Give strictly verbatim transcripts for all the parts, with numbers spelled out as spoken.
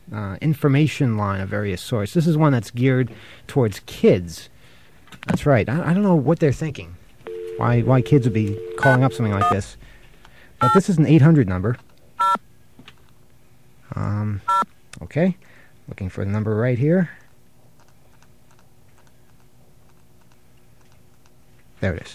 uh, information line of various sorts. This is one that's geared towards kids. That's right. I, I don't know what they're thinking. Why why kids would be calling up something like this. But this is an eight hundred number. Um, okay. Looking for the number right here. There it is.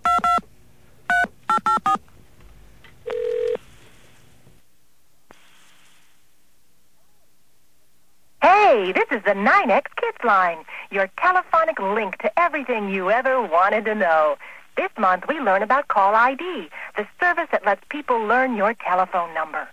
Hey, this is the nine X Kids line, your telephonic link to everything you ever wanted to know. This month we learn about Call I D, the service that lets people learn your telephone number.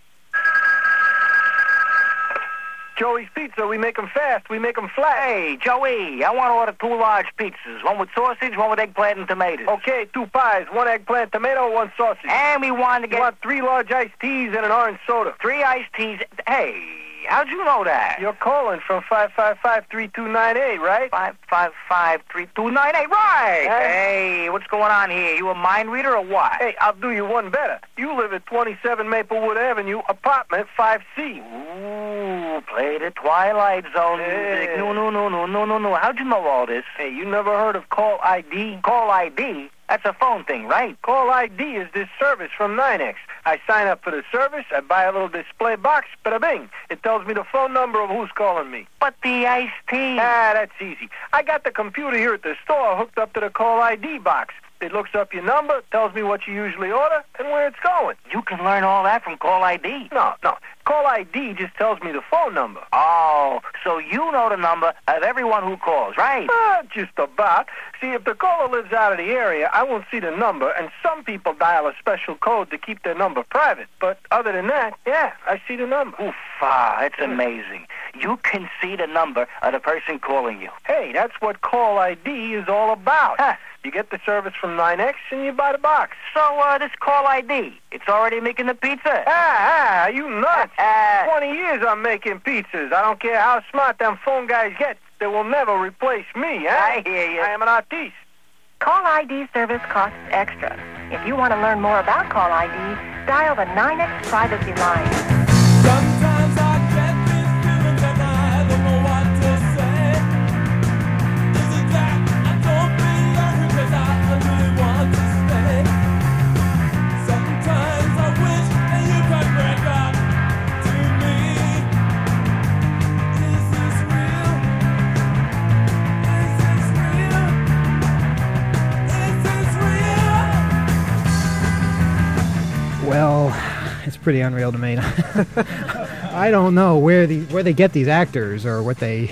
Joey's Pizza, we make them fast, we make them flat. Hey, Joey, I want to order two large pizzas, one with sausage, one with eggplant and tomatoes. Okay, two pies, one eggplant tomato, one sausage. And we want to get... You want three large iced teas and an orange soda. Three iced teas. Hey, how'd you know that? You're calling from five five five, three two nine eight, right? five five five, three two nine eight, right. Hey. Hey, what's going on here? You a mind reader or what? Hey, I'll do you one better. You live at twenty-seven Maplewood Avenue, apartment five C. Ooh, play the Twilight Zone Hey. music. No, no, no, no, no, no, no. How'd you know all this? Hey, you never heard of Call I D? Call I D? That's a phone thing, right? Call I D is this service from nine X. I sign up for the service, I buy a little display box, bada bing. It tells me the phone number of who's calling me. But the iced tea. Ah, that's easy. I got the computer here at the store hooked up to the Call I D box. It looks up your number, tells me what you usually order, and where it's going. You can learn all that from Call I D. No, no. Call I D just tells me the phone number. Oh, so you know the number of everyone who calls, right? Ah, just about. See, if the caller lives out of the area, I won't see the number, and some people dial a special code to keep their number private. But other than that, yeah, I see the number. Oof, ah, that's amazing. You can see the number of the person calling you. Hey, that's what Call I D is all about. Huh. You get the service from nine X and you buy the box. So, uh, this Call I D, it's already making the pizza? Ah, ah, you nuts. Uh, Twenty years I'm making pizzas. I don't care how smart them phone guys get. They will never replace me, huh? I hear you. I am an artiste. Call I D service costs extra. If you want to learn more about Call I D, dial the nine X privacy line. Sometimes I get this feeling that I don't know what to say. Is it that I don't belong because I really want to stay? Sometimes I wish that you could break up to me. Is this real? Is this real? Is this real? Well, it's pretty unreal to me. I don't know where the where they get these actors or what they...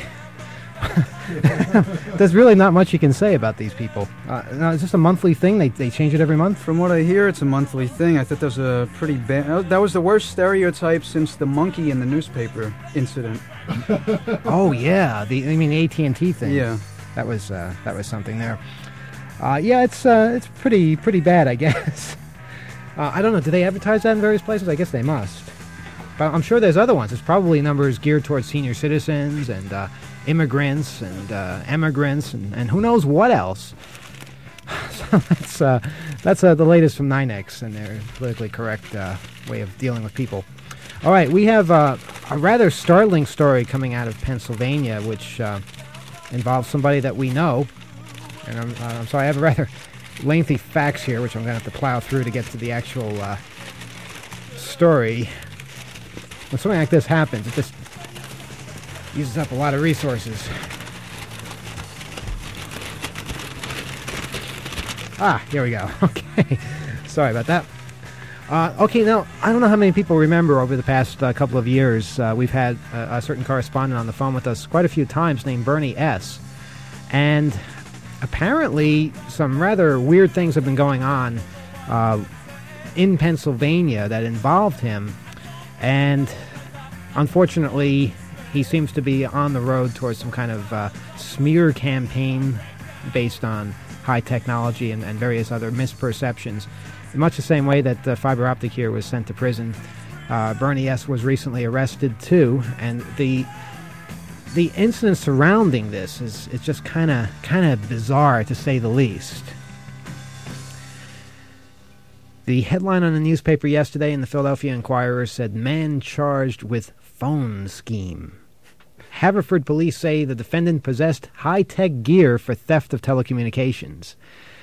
There's really not much you can say about these people. Uh, no, is this a monthly thing? They they change it every month? From what I hear, it's a monthly thing. I thought that was a pretty bad... That was the worst stereotype since the monkey in the newspaper incident. Oh, yeah. The I mean, the A T and T thing. Yeah. That was uh, that was something there. Uh, yeah, it's uh, it's pretty pretty bad, I guess. Uh, I don't know. Do they advertise that in various places? I guess they must. But I'm sure there's other ones. It's probably numbers geared towards senior citizens and uh, immigrants and uh, emigrants and, and who knows what else. So that's uh, that's uh, the latest from nine X and their politically correct uh, way of dealing with people. All right, we have uh, a rather startling story coming out of Pennsylvania, which uh, involves somebody that we know. And I'm, uh, I'm sorry, I have a rather lengthy facts here, which I'm going to have to plow through to get to the actual uh, story. When something like this happens, it just uses up a lot of resources. Ah, here we go. Okay. Sorry about that. Uh, okay, now, I don't know how many people remember over the past uh, couple of years, uh, we've had a, a certain correspondent on the phone with us quite a few times named Bernie S. And apparently some rather weird things have been going on uh, in Pennsylvania that involved him. And unfortunately, he seems to be on the road towards some kind of uh, smear campaign based on high technology and, and various other misperceptions. In much the same way that uh, Fiber Optic here was sent to prison, uh, Bernie S. was recently arrested too, and the the incident surrounding this is, is just kind of kind of bizarre, to say the least. The headline on the newspaper yesterday in the Philadelphia Inquirer said, "Man charged with phone scheme." Haverford police say the defendant possessed high-tech gear for theft of telecommunications.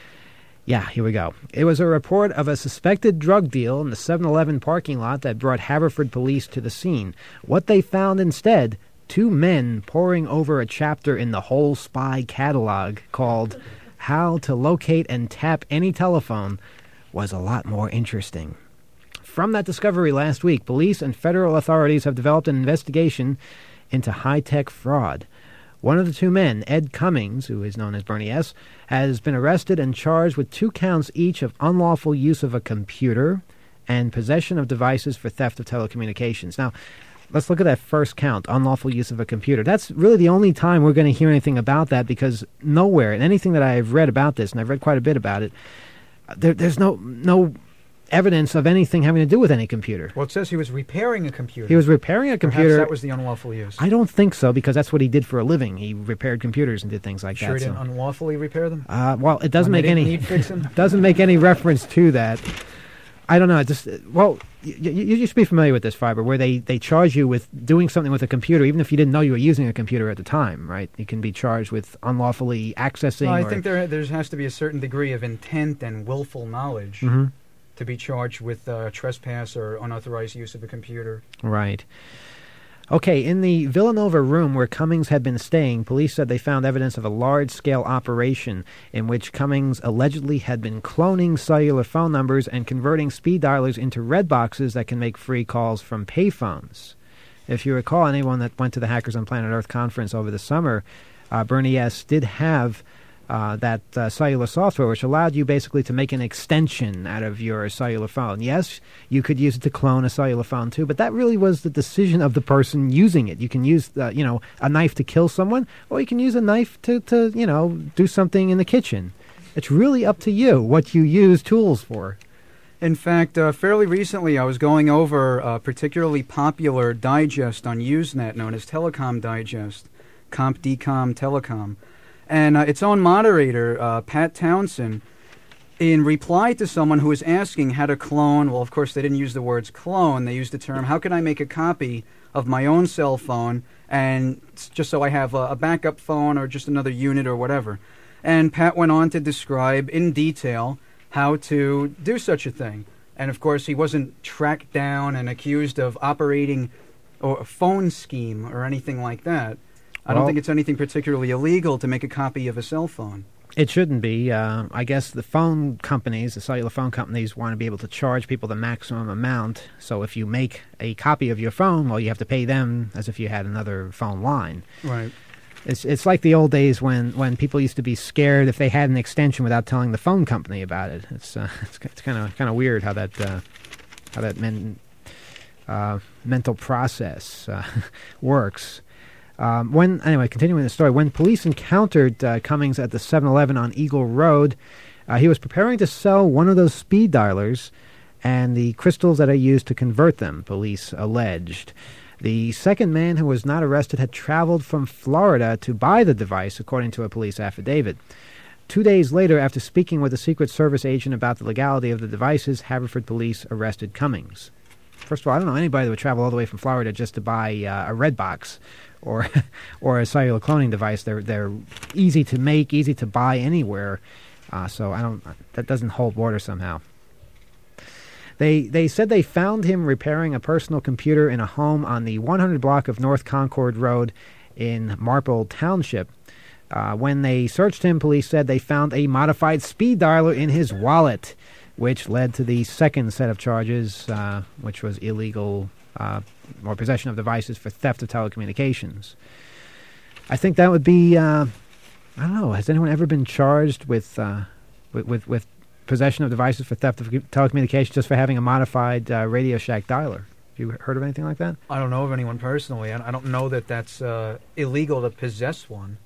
Yeah, here we go. It was a report of a suspected drug deal in the seven eleven parking lot that brought Haverford police to the scene. What they found instead, two men poring over a chapter in the Whole Spy catalog called How to Locate and Tap Any Telephone, was a lot more interesting. From that discovery last week, police and federal authorities have developed an investigation into high-tech fraud. One of the two men, Ed Cummings, who is known as Bernie S., has been arrested and charged with two counts each of unlawful use of a computer and possession of devices for theft of telecommunications. Now, let's look at that first count, unlawful use of a computer. That's really the only time we're going to hear anything about that, because nowhere, in anything that I've read about this, and I've read quite a bit about it, there, there's no no evidence of anything having to do with any computer. Well, it says he was repairing a computer. He was repairing a computer. Perhaps that was the unlawful use. I don't think so, because that's what he did for a living. He repaired computers and did things like sure that. he didn't so. unlawfully repair them? Uh, well, it doesn't When make they any didn't need fixing? doesn't make any reference to that. I don't know. It just well, you, you, you should be familiar with this, Fiber, where they, they charge you with doing something with a computer, even if you didn't know you were using a computer at the time, right? You can be charged with unlawfully accessing. No, I or, think there there has to be a certain degree of intent and willful knowledge Mhm. to be charged with uh, trespass or unauthorized use of a computer. Right. Okay, in the Villanova room where Cummings had been staying, police said they found evidence of a large-scale operation in which Cummings allegedly had been cloning cellular phone numbers and converting speed dialers into red boxes that can make free calls from payphones. If you recall, anyone that went to the Hackers on Planet Earth conference over the summer, uh, Bernie S. did have Uh, that uh, cellular software, which allowed you basically to make an extension out of your cellular phone. Yes, you could use it to clone a cellular phone too, but that really was the decision of the person using it. You can use, uh, you know, a knife to kill someone, or you can use a knife to, to, you know, do something in the kitchen. It's really up to you what you use tools for. In fact, uh, fairly recently I was going over a particularly popular digest on Usenet known as Telecom Digest, CompDecom Telecom. And uh, its own moderator, uh, Pat Townsend, in reply to someone who was asking how to clone, well, of course, they didn't use the words clone. They used the term, how can I make a copy of my own cell phone, and s- just so I have a, a backup phone or just another unit or whatever. And Pat went on to describe in detail how to do such a thing. And, of course, he wasn't tracked down and accused of operating or a phone scheme or anything like that. I don't Well, think it's anything particularly illegal to make a copy of a cell phone. It shouldn't be. Uh, I guess the phone companies, the cellular phone companies, want to be able to charge people the maximum amount. So if you make a copy of your phone, well, you have to pay them as if you had another phone line. Right. It's it's like the old days when, when people used to be scared if they had an extension without telling the phone company about it. It's uh, it's, it's kind of kind of weird how that uh, how that men, uh, mental process uh, works. Um, when anyway, continuing the story, when police encountered uh, Cummings at the seven eleven on Eagle Road, uh, he was preparing to sell one of those speed dialers and the crystals that are used to convert them, police alleged. The second man who was not arrested had traveled from Florida to buy the device, according to a police affidavit. Two days later, after speaking with a Secret Service agent about the legality of the devices, Haverford police arrested Cummings. First of all, I don't know anybody that would travel all the way from Florida just to buy uh, a red box or or a cellular cloning device. They're they're easy to make, easy to buy anywhere. Uh, so I don't. That doesn't hold water somehow. They they said they found him repairing a personal computer in a home on the one hundred block of North Concord Road in Marple Township. Uh, when they searched him, police said they found a modified speed dialer in his wallet, which led to the second set of charges, uh, which was illegal uh, or possession of devices for theft of telecommunications. I think that would be, uh, I don't know, has anyone ever been charged with, uh, with, with, with possession of devices for theft of telecommunications just for having a modified uh, Radio Shack dialer? Have you heard of anything like that? I don't know of anyone personally. I I don't know that that's uh, illegal to possess one.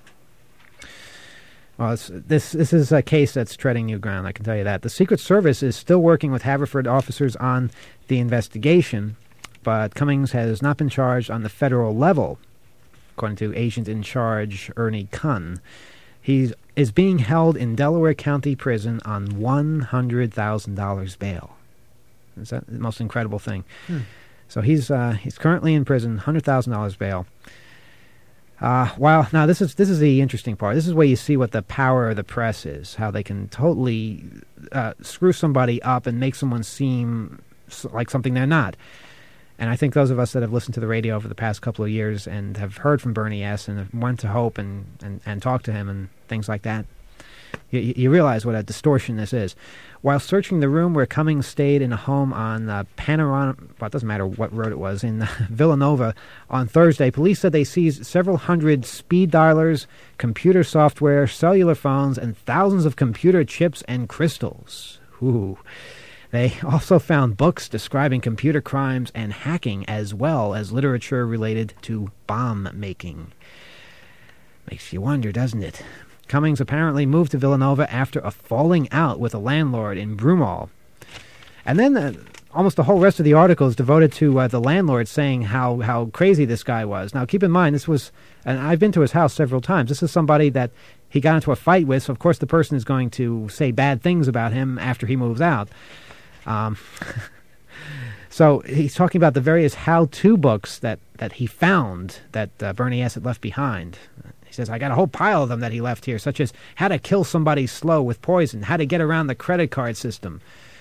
Well, it's, this this is a case that's treading new ground, I can tell you that. The Secret Service is still working with Haverford officers on the investigation, but Cummings has not been charged on the federal level, according to Agent in Charge Ernie Kunn. He's is being held in Delaware County Prison on one hundred thousand dollars bail. Is that the most incredible thing? Hmm. So he's uh, he's currently in prison, one hundred thousand dollars bail. Uh, while now this is this is the interesting part. This is where you see what the power of the press is. How they can totally uh, screw somebody up and make someone seem s- like something they're not. And I think those of us that have listened to the radio over the past couple of years and have heard from Bernie S. and have went to Hope and, and, and talked to him and things like that, you, you realize what a distortion this is. While searching the room where Cummings stayed in a home on uh, Panorama, well, it doesn't matter what road it was, in uh, Villanova on Thursday, police said they seized several hundred speed dialers, computer software, cellular phones, and thousands of computer chips and crystals. Ooh. They also found books describing computer crimes and hacking, as well as literature related to bomb making. Makes you wonder, doesn't it? Cummings apparently moved to Villanova after a falling out with a landlord in Broomall. And then uh, almost the whole rest of the article is devoted to uh, the landlord saying how, how crazy this guy was. Now, keep in mind, this was, and I've been to his house several times, this is somebody that he got into a fight with, so of course the person is going to say bad things about him after he moves out. Um, so he's talking about the various how-to books that, that he found that uh, Bernie S. had left behind. He says, I got a whole pile of them that he left here, such as how to kill somebody slow with poison, how to get around the credit card system.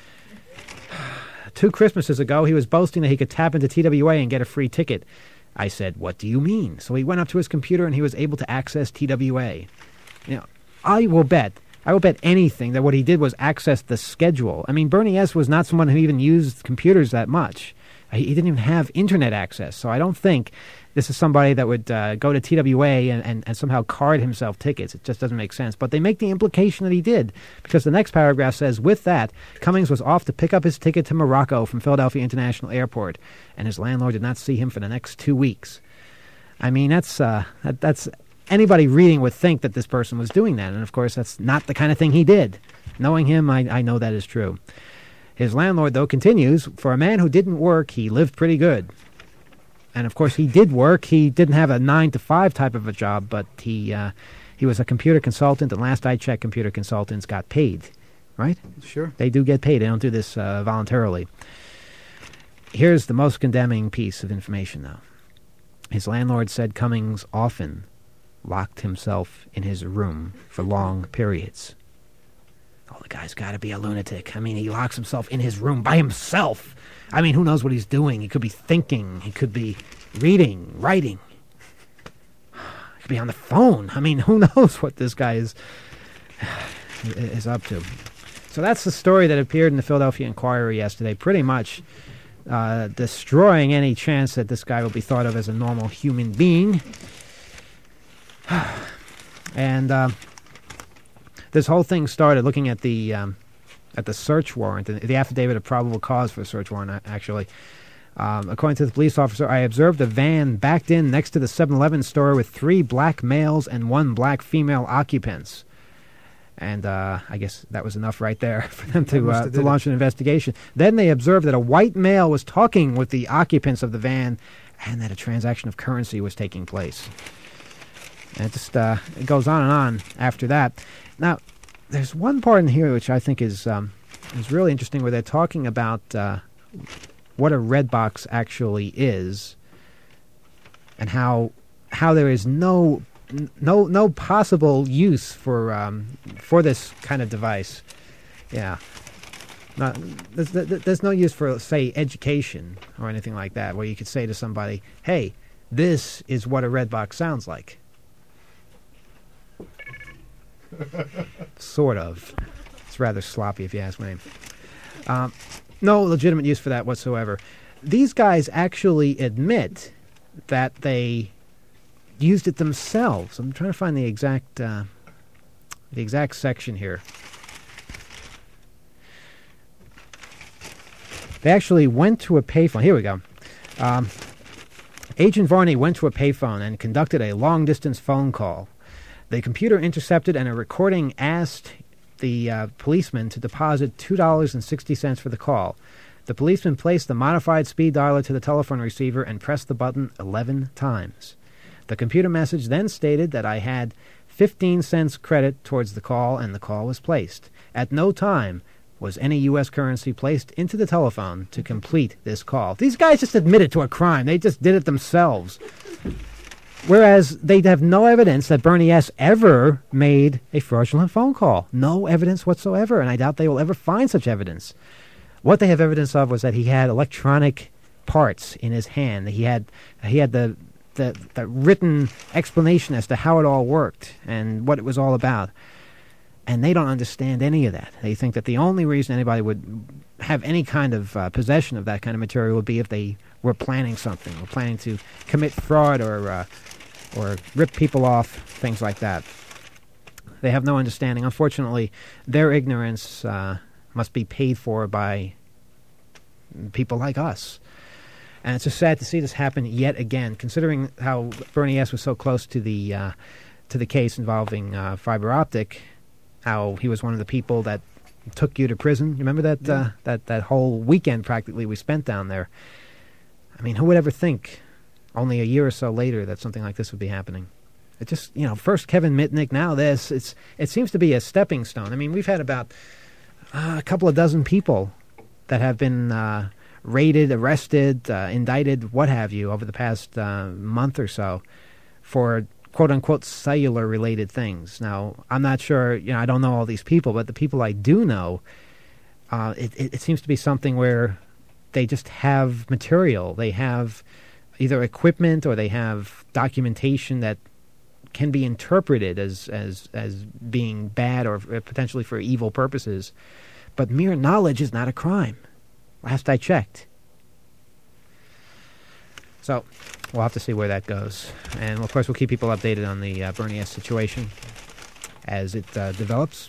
Two Christmases ago, he was boasting that he could tap into T W A and get a free ticket. I said, what do you mean? So he went up to his computer and he was able to access T W A. You know, I will bet I will bet anything that what he did was access the schedule. I mean, Bernie S. was not someone who even used computers that much. He, he didn't even have internet access. So I don't think this is somebody that would uh, go to T W A and, and, and somehow card himself tickets. It just doesn't make sense. But they make the implication that he did, because the next paragraph says, with that, Cummings was off to pick up his ticket to Morocco from Philadelphia International Airport, and his landlord did not see him for the next two weeks. I mean, that's uh, that, that's... Anybody reading would think that this person was doing that, and of course that's not the kind of thing he did. Knowing him, I, I know that is true. His landlord, though, continues, for a man who didn't work, he lived pretty good. And of course he did work. He didn't have a nine to five type of a job, but he uh, he was a computer consultant, and last I checked, computer consultants got paid, right? Sure. They do get paid. They don't do this uh, voluntarily. Here's the most condemning piece of information, though. His landlord said Cummings often locked himself in his room for long periods. Oh, the guy's got to be a lunatic. I mean, he locks himself in his room by himself. I mean, who knows what he's doing? He could be thinking. He could be reading, writing. He could be on the phone. I mean, who knows what this guy is, is up to. So that's the story that appeared in the Philadelphia Inquirer yesterday, pretty much uh, destroying any chance that this guy will be thought of as a normal human being. And uh, this whole thing started looking at the um, at the search warrant, the, the affidavit of probable cause for the search warrant, actually. Um, according to the police officer, I observed a van backed in next to the seven eleven store with three black males and one black female occupants. And uh, I guess that was enough right there for them to, uh, to launch an investigation. Then they observed that a white male was talking with the occupants of the van and that a transaction of currency was taking place. And it just uh, it goes on and on after that. Now, there's one part in here which I think is um, is really interesting, where they're talking about uh, what a red box actually is, and how how there is no no no possible use for um, for this kind of device. Yeah, not, there's, there's no use for, say, education or anything like that, where you could say to somebody, "Hey, this is what a red box sounds like." Sort of. It's rather sloppy, if you ask me. Um, no legitimate use for that whatsoever. These guys actually admit that they used it themselves. I'm trying to find the exact uh, the exact section here. They actually went to a payphone. Here we go. Um, Agent Varney went to a payphone and conducted a long-distance phone call. The computer intercepted, and a recording asked the uh, policeman to deposit two dollars and sixty cents for the call. The policeman placed the modified speed dialer to the telephone receiver and pressed the button eleven times. The computer message then stated that I had fifteen cents credit towards the call, and the call was placed. At no time was any U S currency placed into the telephone to complete this call. These guys just admitted to a crime. They just did it themselves. Whereas they have no evidence that Bernie S. ever made a fraudulent phone call. No evidence whatsoever, and I doubt they will ever find such evidence. What they have evidence of was that he had electronic parts in his hand. He had he had the, the, the written explanation as to how it all worked and what it was all about. And they don't understand any of that. They think that the only reason anybody would have any kind of uh, possession of that kind of material would be if they were planning something, or planning to commit fraud or uh, or rip people off, things like that. They have no understanding. Unfortunately, their ignorance uh, must be paid for by people like us. And it's just sad to see this happen yet again, considering how Bernie S. was so close to the uh, to the case involving uh, fiber optic, how he was one of the people that took you to prison. You remember that Yeah. uh, that that whole weekend practically we spent down there? I mean, who would ever think, only a year or so later, that something like this would be happening? It just, you know, first Kevin Mitnick, now this. It's it seems to be a stepping stone. I mean, we've had about uh, a couple of dozen people that have been uh, raided, arrested, uh, indicted, what have you, over the past uh, month or so for quote-unquote cellular-related things. Now, I'm not sure, you know, I don't know all these people, but the people I do know, uh, it, it, it seems to be something where they just have material. They have either equipment or they have documentation that can be interpreted as, as, as being bad or potentially for evil purposes. But mere knowledge is not a crime, last I checked. So we'll have to see where that goes. And, of course, we'll keep people updated on the uh, Bernie S. situation as it uh, develops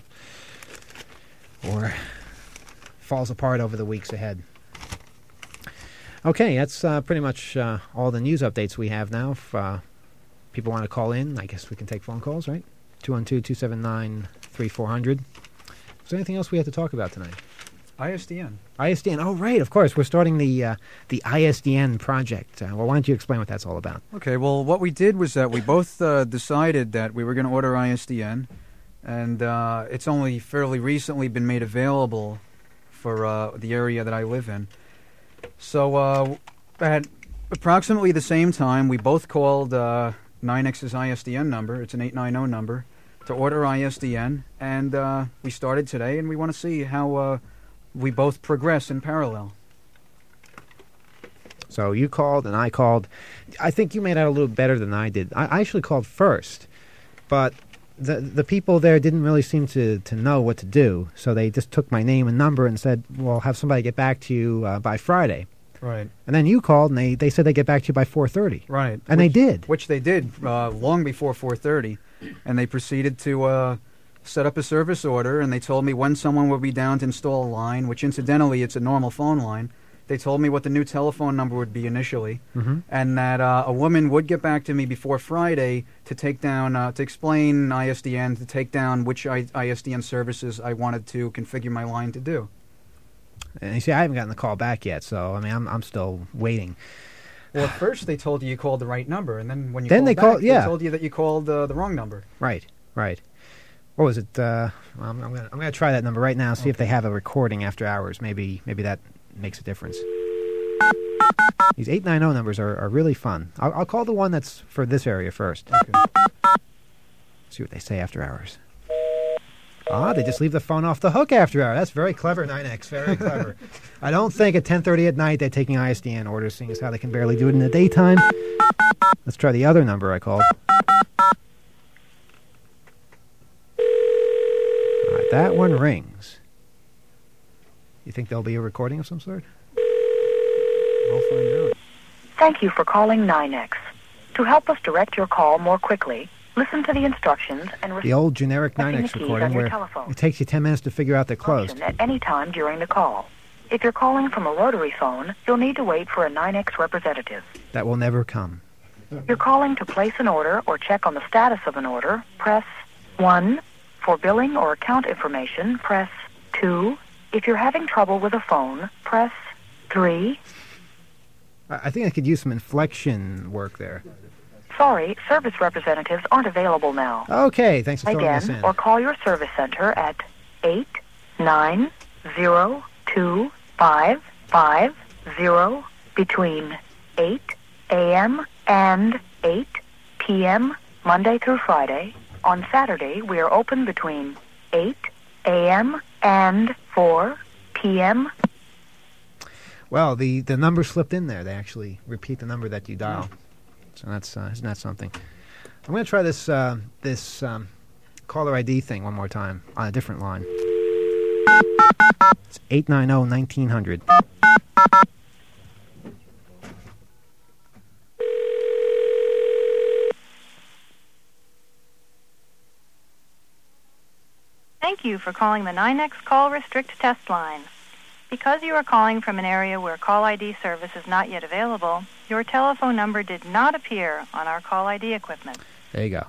or falls apart over the weeks ahead. Okay, that's uh, pretty much uh, all the news updates we have now. If uh, people want to call in, I guess we can take phone calls, right? two one two, two seven nine, three four zero zero. Is there anything else we have to talk about tonight? I S D N. I S D N. Oh, right, of course. We're starting the uh, the I S D N project. Uh, well, why don't you explain what that's all about? Okay, well, what we did was that we both uh, decided that we were going to order I S D N, and uh, it's only fairly recently been made available for uh, the area that I live in. So uh, at approximately the same time, we both called uh, nine X's I S D N number. It's an eight nine zero number to order I S D N, and uh, we started today, and we want to see how uh, we both progress in parallel. So you called and I called. I think you made out a little better than I did. I I actually called first, but the the people there didn't really seem to, to know what to do. So they just took my name and number and said, well, have somebody get back to you uh, by Friday. Right. And then you called and they, they said they'd get back to you by four thirty. Right. And which, they did. Which they did uh, long before four thirty. And they proceeded to uh, set up a service order, and they told me when someone would be down to install a line, which incidentally, it's a normal phone line. They told me what the new telephone number would be initially, Mm-hmm. and that uh, a woman would get back to me before Friday to take down, uh, to explain I S D N, to take down which I- ISDN services I wanted to configure my line to do. And you see, I haven't gotten the call back yet, so I mean, I'm I'm still waiting. Well, at first they told you you called the right number, and then when you Then called they back, called- yeah. they told you that you called uh, the wrong number. Right, right. What was it? Uh, well, I'm, I'm gonna I'm gonna try that number right now. See if they have a recording after hours. Maybe maybe that makes a difference. These eight nine zero numbers are, are really fun. I'll, I'll call the one that's for this area first. Okay. See what they say after hours. Ah, they just leave the phone off the hook after hours. That's very clever, nine X. Very clever. I don't think at ten thirty at night they're taking I S D N orders, seeing as how they can barely do it in the daytime. Let's try the other number I called. All right, that one rings. You think there'll be a recording of some sort? We'll find out. Thank you for calling nine X. To help us direct your call more quickly, listen to the instructions and The old generic Pressing nine X the keys recording on your where telephone. it takes you ten minutes to figure out they're closed. function at any time during the call. If you're calling from a rotary phone, you'll need to wait for a nine X representative. That will never come. If you're calling to place an order or check on the status of an order, press one. For billing or account information, press two. If you're having trouble with a phone, press three. I I think I could use some inflection work there. Sorry, service representatives aren't available now. Okay, thanks for filling us Again, in. or call your service center at eight nine zero two five five zero between eight a.m. and eight p.m. Monday through Friday. On Saturday, we are open between eight a.m. and four p.m. Well, the, the number slipped in there. They actually repeat the number that you dial. So that's uh, isn't that something? I'm going to try this uh, this um, caller I D thing one more time on a different line. It's eight nine zero, nineteen hundred. Thank you for calling the nine X Call Restrict Test Line. Because you are calling from an area where Call I D service is not yet available, your telephone number did not appear on our Call I D equipment. There you go.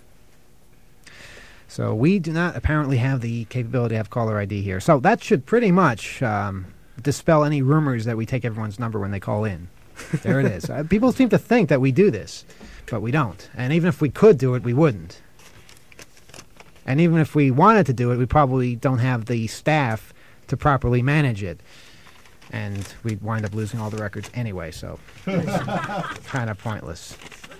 So we do not apparently have the capability to have caller I D here. So that should pretty much um, dispel any rumors that we take everyone's number when they call in. There it is. Uh, people seem to think that we do this, but we don't. And even if we could do it, we wouldn't. And even if we wanted to do it, we probably don't have the staff to properly manage it. And we'd wind up losing all the records anyway, so it's kind of pointless.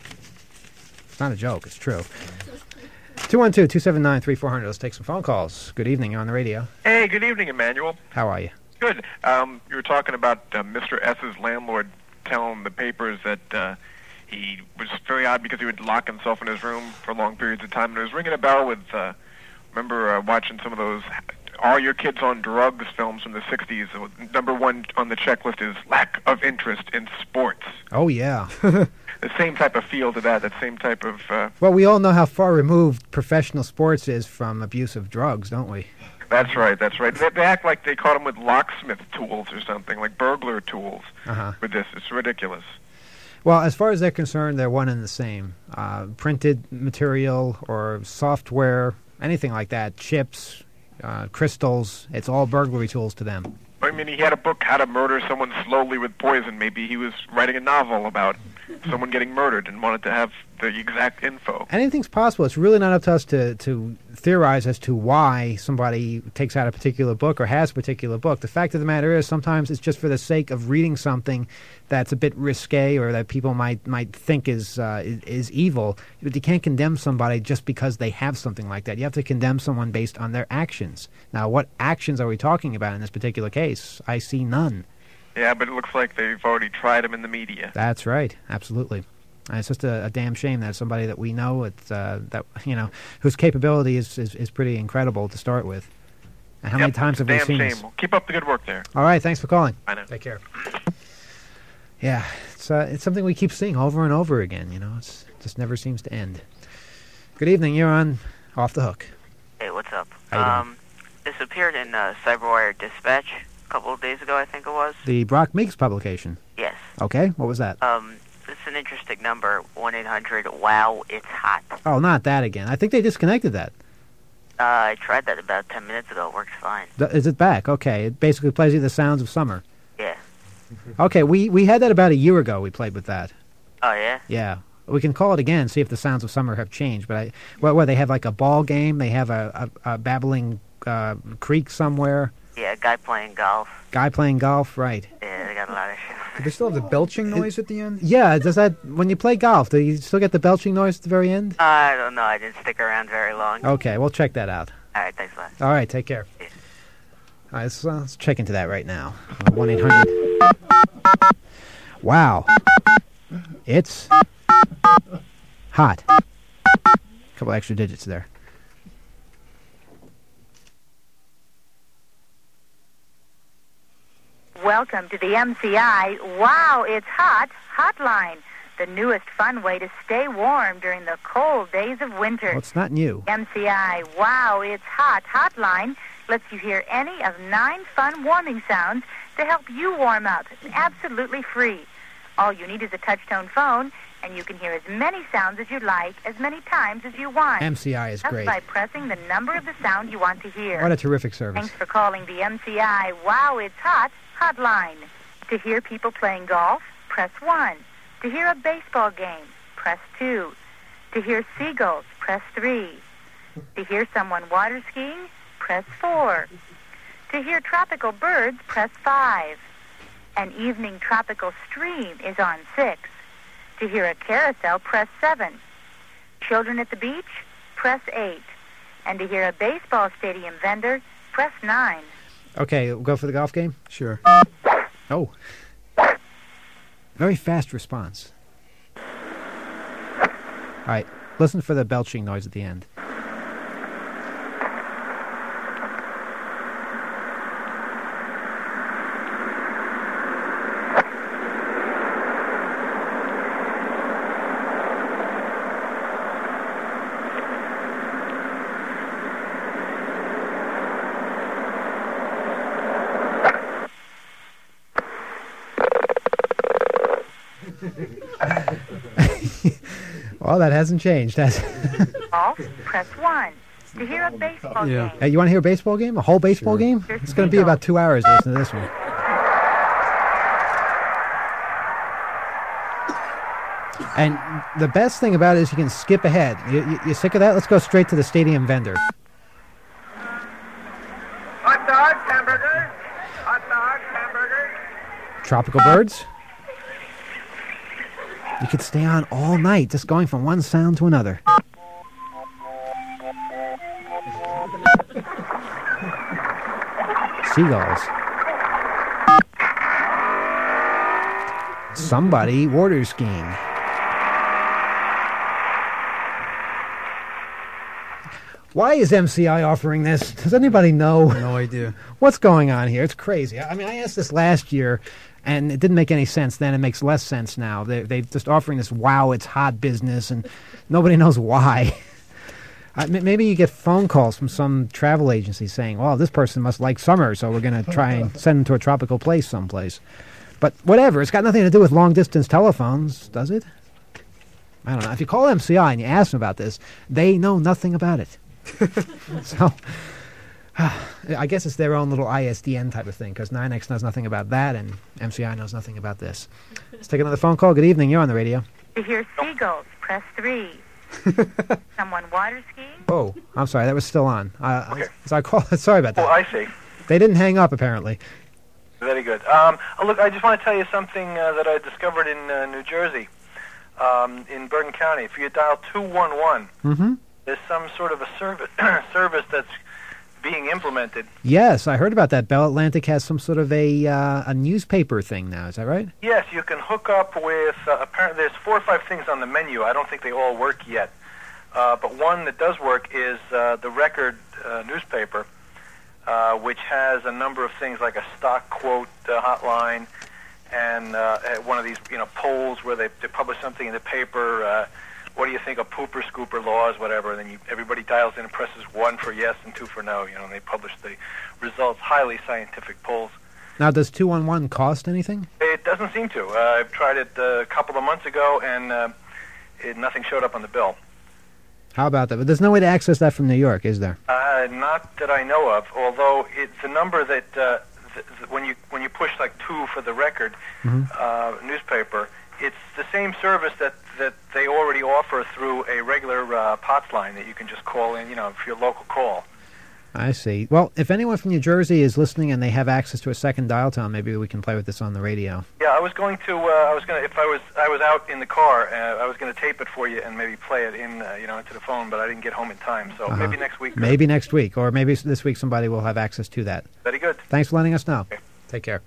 It's not a joke, it's true. two one two, two seven nine, three four zero zero. Let's take some phone calls. Good evening, you're on the radio. Hey, good evening, Emmanuel. How are you? Good. Um, you were talking about uh, Mister S's landlord telling the papers that uh, he was very odd because he would lock himself in his room for long periods of time. And it was ringing a bell with, uh, remember uh, watching some of those Are Your Kids on Drugs films from the sixties. Number one on the checklist is lack of interest in sports. Oh, yeah. The same type of feel to that, that same type of... Uh, well, we all know how far removed professional sports is from abuse of drugs, don't we? That's right, that's right. They, they act like they caught him with locksmith tools or something, like burglar tools uh-huh. with this. It's ridiculous. Well, as far as they're concerned, they're one and the same. Uh, printed material or software, anything like that, chips, uh, crystals, it's all burglary tools to them. I mean, he had a book, How to Murder Someone Slowly with Poison. Maybe he was writing a novel about someone getting murdered and wanted to have the exact info. Anything's possible. It's really not up to us to, to theorize as to why somebody takes out a particular book or has a particular book. The fact of the matter is sometimes it's just for the sake of reading something that's a bit risque or that people might might think is, uh, is, is evil. But you can't condemn somebody just because they have something like that. You have to condemn someone based on their actions. Now, what actions are we talking about in this particular case? I see none. Yeah, but it looks like they've already tried him in the media. That's right. Absolutely. And it's just a, a damn shame that somebody that we know, it's, uh, that you know, whose capability is, is, is pretty incredible to start with. And how yep, many times have we damn seen shame. this? Well, keep up the good work there. All right, thanks for calling. Bye now. Take care. Yeah, it's uh, it's something we keep seeing over and over again. You know, it's, it just never seems to end. Good evening. You're on Off the Hook. Hey, what's up? How you um, this appeared in uh, Cyberwire Dispatch a couple of days ago, I think it was. The Brock Meeks publication. Yes. Okay, what was that? Um, it's an interesting number, one eight hundred wow, it's hot. Oh, not that again. I think they disconnected that. Uh, I tried that about ten minutes ago. It works fine. Th- is it back? Okay, it basically plays you the sounds of summer. Yeah. Okay, we, we had that about a year ago. We played with that. Oh, yeah? Yeah. We can call it again, see if the sounds of summer have changed. But I, well, well they have like a ball game. They have a, a, a babbling uh, creek somewhere. Yeah, a guy playing golf. Guy playing golf, right. Yeah, they got a lot of shit. Do they still have the belching noise at the end? Yeah, does that, when you play golf, do you still get the belching noise at the very end? I don't know. I didn't stick around very long. Okay, we'll check that out. All right, thanks a lot. All right, take care. Yeah. All right, let's, uh, let's check into that right now. one eight hundred Wow. It's hot. A couple extra digits there. Welcome to the M C I Wow, It's Hot hotline, the newest fun way to stay warm during the cold days of winter. Well, it's not new. M C I Wow, It's Hot hotline lets you hear any of nine fun warming sounds to help you warm up. It's absolutely free. All you need is a touch-tone phone, and you can hear as many sounds as you like, as many times as you want. M C I is Just great. by pressing the number of the sound you want to hear. What a terrific service. Thanks for calling the M C I Wow, It's Hot hotline. To hear people playing golf, press one. To hear a baseball game, press two. To hear seagulls, press three. To hear someone water skiing, press four. To hear tropical birds, press five. An evening tropical stream is on six. To hear a carousel, press seven. Children at the beach, press eight. And to hear a baseball stadium vendor, press nine. Okay, we'll go for the golf game? Sure. Oh. Very fast response. All right, listen for the belching noise at the end. Well, that hasn't changed, has it? Golf, press one. To hear a baseball Yeah. game. Hey, you want to hear a baseball game? A whole baseball Sure. game? It's going to be about two hours listening to this one. And the best thing about it is you can skip ahead. You, you, you sick of that? Let's go straight to the stadium vendor. Hot dogs, hamburgers. Hot dogs, hamburgers. Tropical birds? You could stay on all night, just going from one sound to another. Seagulls. Somebody water skiing. Why is M C I offering this? Does anybody know? No idea. What's going on here? It's crazy. I mean, I asked this last year, and it didn't make any sense then. It makes less sense now. They, they're just offering this, wow, it's hot business, and nobody knows why. Uh, m- maybe you get phone calls from some travel agency saying, well, this person must like summer, so we're going to try and send them to a tropical place someplace. But whatever. It's got nothing to do with long-distance telephones, does it? I don't know. If you call M C I and you ask them about this, they know nothing about it. So, I guess it's their own little I S D N type of thing, because nine X knows nothing about that, and M C I knows nothing about this. Let's take another phone call. Good evening. You're on the radio. To hear seagulls, press three. Someone water skiing? Oh, I'm sorry. That was still on. Uh, Okay. So I call. Sorry about that. Oh, I see. They didn't hang up, apparently. Very good. Um, uh, look, I just want to tell you something uh, that I discovered in uh, New Jersey, um, in Bergen County. If you dial two one one, Mm-hmm. there's some sort of a service service that's being implemented. Yes, I heard about that. Bell Atlantic has some sort of a uh, a newspaper thing now. Is that right? Yes, you can hook up with, uh, apparently there's four or five things on the menu. I don't think they all work yet. Uh, but one that does work is uh, the Record uh, newspaper, uh, which has a number of things like a stock quote uh, hotline and uh, uh, one of these, you know, polls where they, they publish something in the paper. Uh, what do you think of pooper scooper laws, whatever? And then you, everybody dials in and presses one for yes and two for no. You know, and they publish the results. Highly scientific polls. Now, does two one one cost anything? It doesn't seem to. Uh, I've tried it uh, a couple of months ago, and uh, it, nothing showed up on the bill. How about that? But there's no way to access that from New York, is there? Uh, not that I know of. Although it's a number that uh, th- th- when you when you push like two for the Record Mhm. uh, newspaper, it's the same service that, that they already offer through a regular uh, POTS line that you can just call in. You know, for your local call. I see. Well, if anyone from New Jersey is listening and they have access to a second dial tone, maybe we can play with this on the radio. Yeah, I was going to. Uh, I was going to. If I was, I was out in the car. Uh, I was going to tape it for you and maybe play it in, uh, you know, into the phone. But I didn't get home in time. So Uh-huh. maybe next week. Maybe next week, or maybe s- this week somebody will have access to that. Very good. Thanks for letting us know. Take care.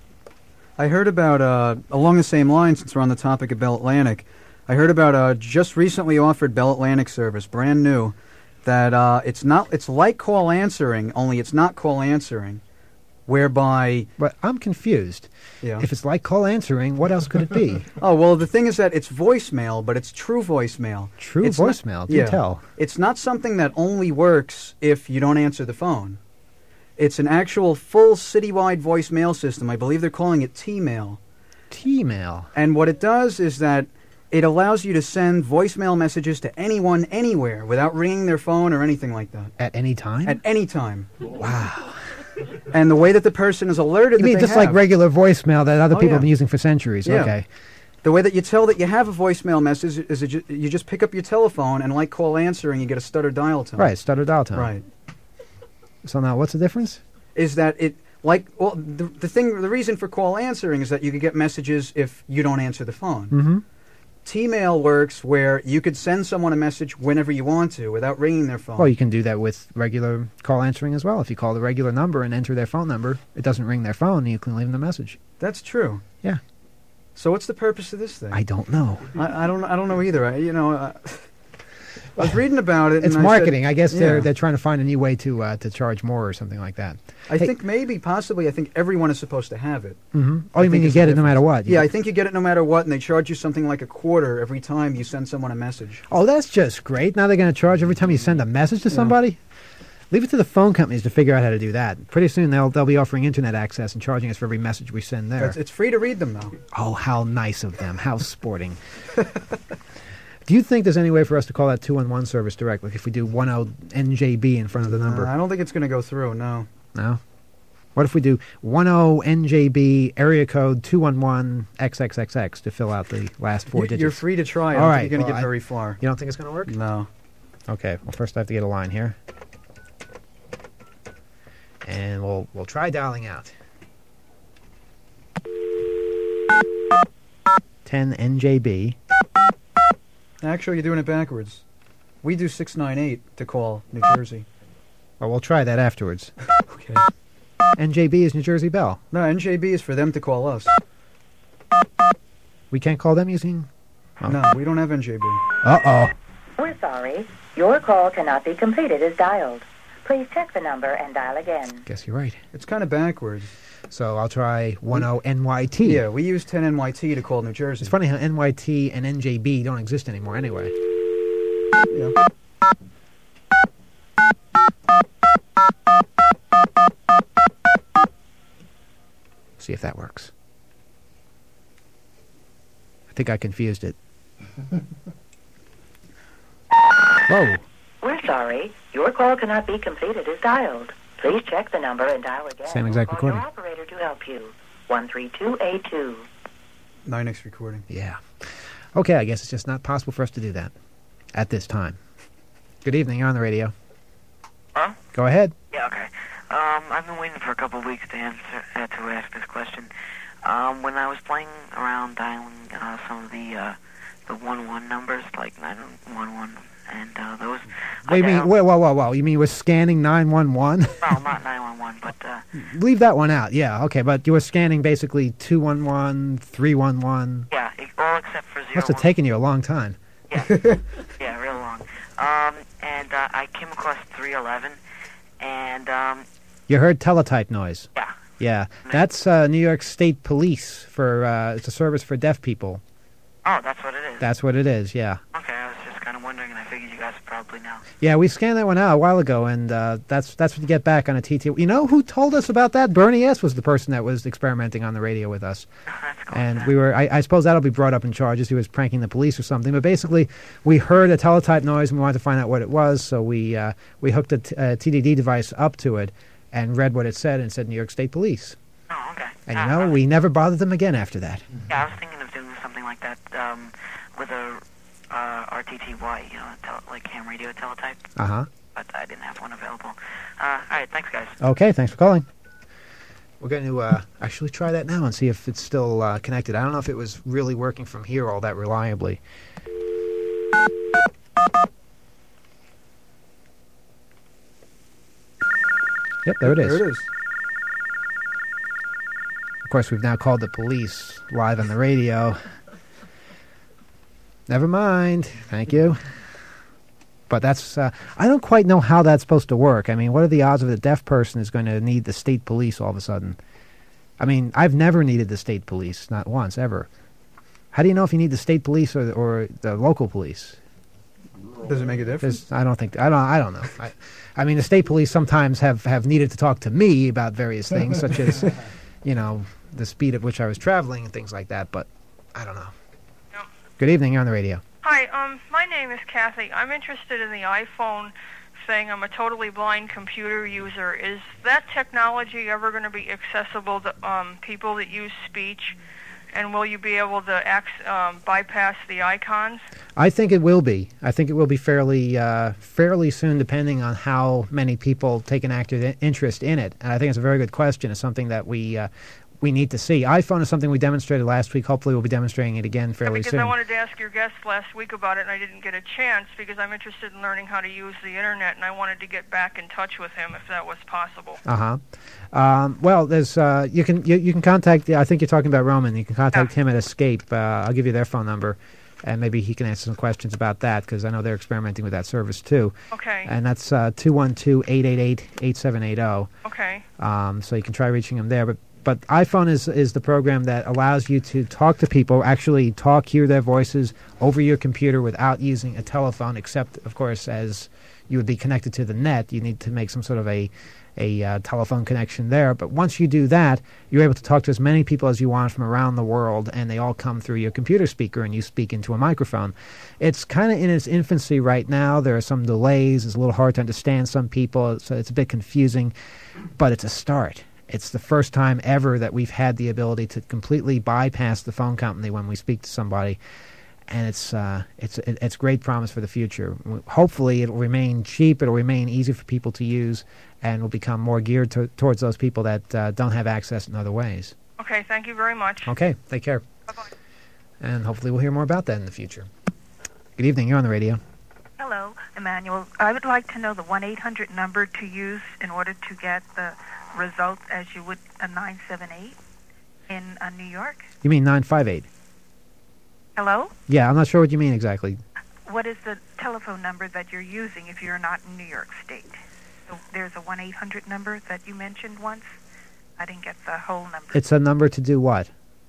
I heard about, uh, along the same line, since we're on the topic of Bell Atlantic, I heard about a just recently offered Bell Atlantic service, brand new, that uh, it's not, it's like call answering, only it's not call answering, whereby... But I'm confused. Yeah. If it's like call answering, what else could it be? Oh, well, the thing is that it's voicemail, but it's true voicemail. True It's not- voicemail, do yeah. tell. It's not something that only works if you don't answer the phone. It's an actual full citywide voicemail system. I believe they're calling it T-mail. T-mail. And what it does is that it allows you to send voicemail messages to anyone, anywhere, without ringing their phone or anything like that. At any time? At any time. Wow. And the way that the person is alerted You that mean they just have, like regular voicemail that other Oh, people yeah. have been using for centuries? Yeah. Okay. The way that you tell that you have a voicemail message is that you, you just pick up your telephone and like call answering, you get a stutter dial tone. Right, stutter dial tone. Right. So now, what's the difference? Is that it? Like, well, the the thing, the reason for call answering is that you can get messages if you don't answer the phone. Mm-hmm. T-mail works where you could send someone a message whenever you want to without ringing their phone. Well, you can do that with regular call answering as well. If you call the regular number and enter their phone number, it doesn't ring their phone, and you can leave them a message. That's true. Yeah. So what's the purpose of this thing? I don't know. I, I don't. I don't know either. I, you know, uh, I was reading about it. It's and marketing. I, said, I guess they're yeah. they're trying to find a new way to uh, to charge more or something like that. I Hey- think maybe, possibly, I think everyone is supposed to have it. Mm-hmm. Oh, I you mean think you it's get the it no matter what? Yeah, You- I think you get it no matter what, and they charge you something like a quarter every time you send someone a message. Oh, that's just great. Now they're going to charge every time you send a message to Yeah. somebody? Leave it to the phone companies to figure out how to do that. Pretty soon they'll they'll be offering internet access and charging us for every message we send there. It's, it's free to read them, though. Oh, how nice of them. How sporting. Do you think there's any way for us to call that two one one service direct? Like if we do ten N J B in front of the number? Uh, I don't think it's going to go through, no. No? What if we do ten N J B area code two one one X X X X to fill out the last four You, digits? you're free to try. I All don't right, think you're going to well, get I- very far. You don't think it's going to work? No. Okay, well first I have to get a line here. And we'll we'll try dialing out. ten N J B. Actually, you're doing it backwards. We do six nine eight to call New Jersey. Well, we'll try that afterwards. Okay. N J B is New Jersey Bell. No, N J B is for them to call us. We can't call them using... Oh. No, we don't have N J B. Uh-oh. We're sorry. Your call cannot be completed as dialed. Please check the number and dial again. Guess you're right. It's kind of backwards. So I'll try ten N Y T. Yeah, we use ten N Y T to call New Jersey. It's funny how N Y T and N J B don't exist anymore anyway. Yeah. See if that works. I think I confused it. Whoa. We're sorry. Your call cannot be completed as dialed. Please check the number and dial again. Same exact Or call recording. your operator to help you. one three two eight two. nine X recording. Yeah. Okay, I guess it's just not possible for us to do that at this time. Good evening. You're on the radio. Huh? Go ahead. Yeah, okay. Um, I've been waiting for a couple of weeks to answer uh, to ask this question. Um, when I was playing around dialing uh, some of the uh, the one one numbers, like nine one one, and uh, those. What do you mean? Whoa, whoa, whoa, whoa. You mean we're scanning nine one one? No, not nine one one, but uh, Leave that one out. Yeah, okay. But you were scanning basically two one one, three one one. yeah, it, all except for zero. Must have one- taken you a long time. Yeah, yeah, real long. Um, and uh, I came across three eleven, and um, You heard teletype noise. yeah. Yeah, that's uh, New York State Police for. Uh, it's a service for deaf people. Oh, that's what it is. That's what it is. Yeah, Okay, I was just kind of wondering, and I figured you guys probably know. yeah. We scanned that one out a while ago, and uh, that's that's what you get back on a T T. You know who told us about that? Bernie S. was the person that was experimenting on the radio with us, That's cool. and we were. I, I suppose that'll be brought up in charges. He was pranking the police or something. But basically, we heard a teletype noise, and we wanted to find out what it was. So we uh, we hooked a, t- a T D D device up to it, and read what it said, and it said New York State Police. Oh, okay. And you Uh, know, uh, we never bothered them again after that. Yeah, I was thinking of doing something like that um, with a uh, R T T Y, you know, tel- like ham radio teletype, Uh huh. but I didn't have one available. Uh, all right, thanks, guys. Okay, thanks for calling. We're going to uh, actually try that now and see if it's still uh, connected. I don't know if it was really working from here all that reliably. Yep, there it is. There it is. Of course, we've now called the police live on the radio. Never mind. Thank you. But that's, uh, I don't quite know how that's supposed to work. I mean, what are the odds of a deaf person is going to need the state police all of a sudden? I mean, I've never needed the state police, not once, ever. How do you know if you need the state police or, or the local police? Does it make a difference? There's, I don't think, I don't, I don't know. I, I mean, the state police sometimes have, have needed to talk to me about various things, such as, you know, the speed at which I was traveling and things like that, but I don't know. Yep. Good evening, you're on the radio. Hi, um, my name is Kathy. I'm interested in the iPhone thing. I'm a totally blind computer user. Is that technology ever going to be accessible to um, people that use speech? And will you be able to ac- um, bypass the icons? I think it will be. I think it will be fairly uh, fairly soon, depending on how many people take an active i- interest in it. And I think it's a very good question. It's something that we uh, we need to see. iPhone is something we demonstrated last week. Hopefully, we'll be demonstrating it again fairly because soon. I wanted to ask your guest last week about it, and I didn't get a chance because I'm interested in learning how to use the internet, and I wanted to get back in touch with him if that was possible. Uh huh. Um, well, there's uh, you can you, you can contact. I think you're talking about Roman. You can contact Yeah. him at Escape. Uh, I'll give you their phone number, and maybe he can answer some questions about that because I know they're experimenting with that service too. Okay. And that's uh, two one two, eight eight eight, eight seven eight zero. Okay. Um, so you can try reaching him there. But but iPhone is is the program that allows you to talk to people, actually talk, hear their voices over your computer without using a telephone, except of course as you would be connected to the net, you need to make some sort of a a uh, telephone connection there. But once you do that, you're able to talk to as many people as you want from around the world, and they all come through your computer speaker, and you speak into a microphone. It's kind of in its infancy right now. There are some delays. It's a little hard to understand some people, so it's a bit confusing, but it's a start. It's the first time ever that we've had the ability to completely bypass the phone company when we speak to somebody. And it's uh, it's it's great promise for the future. Hopefully, it'll remain cheap. It'll remain easy for people to use, and will become more geared to, towards those people that uh, don't have access in other ways. Okay, thank you very much. Okay, take care. Bye-bye. And hopefully, we'll hear more about that in the future. Good evening. You're on the radio. Hello, Emmanuel. I would like to know the one eight hundred number to use in order to get the results as you would a nine seven eight in uh, New York. You mean nine five eight? Hello? Yeah, I'm not sure what you mean exactly. What is the telephone number that you're using if you're not in New York State? So there's a one eight hundred number that you mentioned once. I didn't get the whole number. It's a number to do what?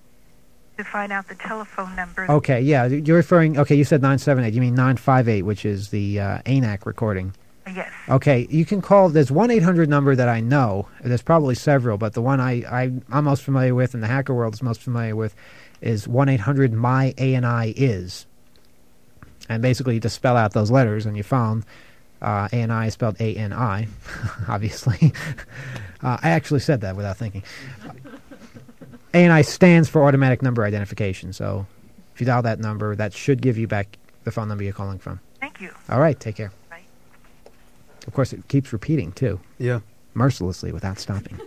To find out the telephone number. Okay, yeah, you're referring, okay, you said nine seven eight. You mean nine five eight, which is the uh, A N A C recording. Yes. Okay, you can call, there's one eight hundred number that I know. There's probably several, but the one I, I, I'm most familiar with and the hacker world is most familiar with is one eight hundred M Y A N I is. And basically you just spell out those letters on your phone. Uh, A N I is spelled A N I, obviously. uh, I actually said that without thinking. A N I stands for automatic number identification, so if you dial that number, that should give you back the phone number you're calling from. Thank you. All right, take care. Bye. Of course, it keeps repeating, too. Yeah. Mercilessly, without stopping.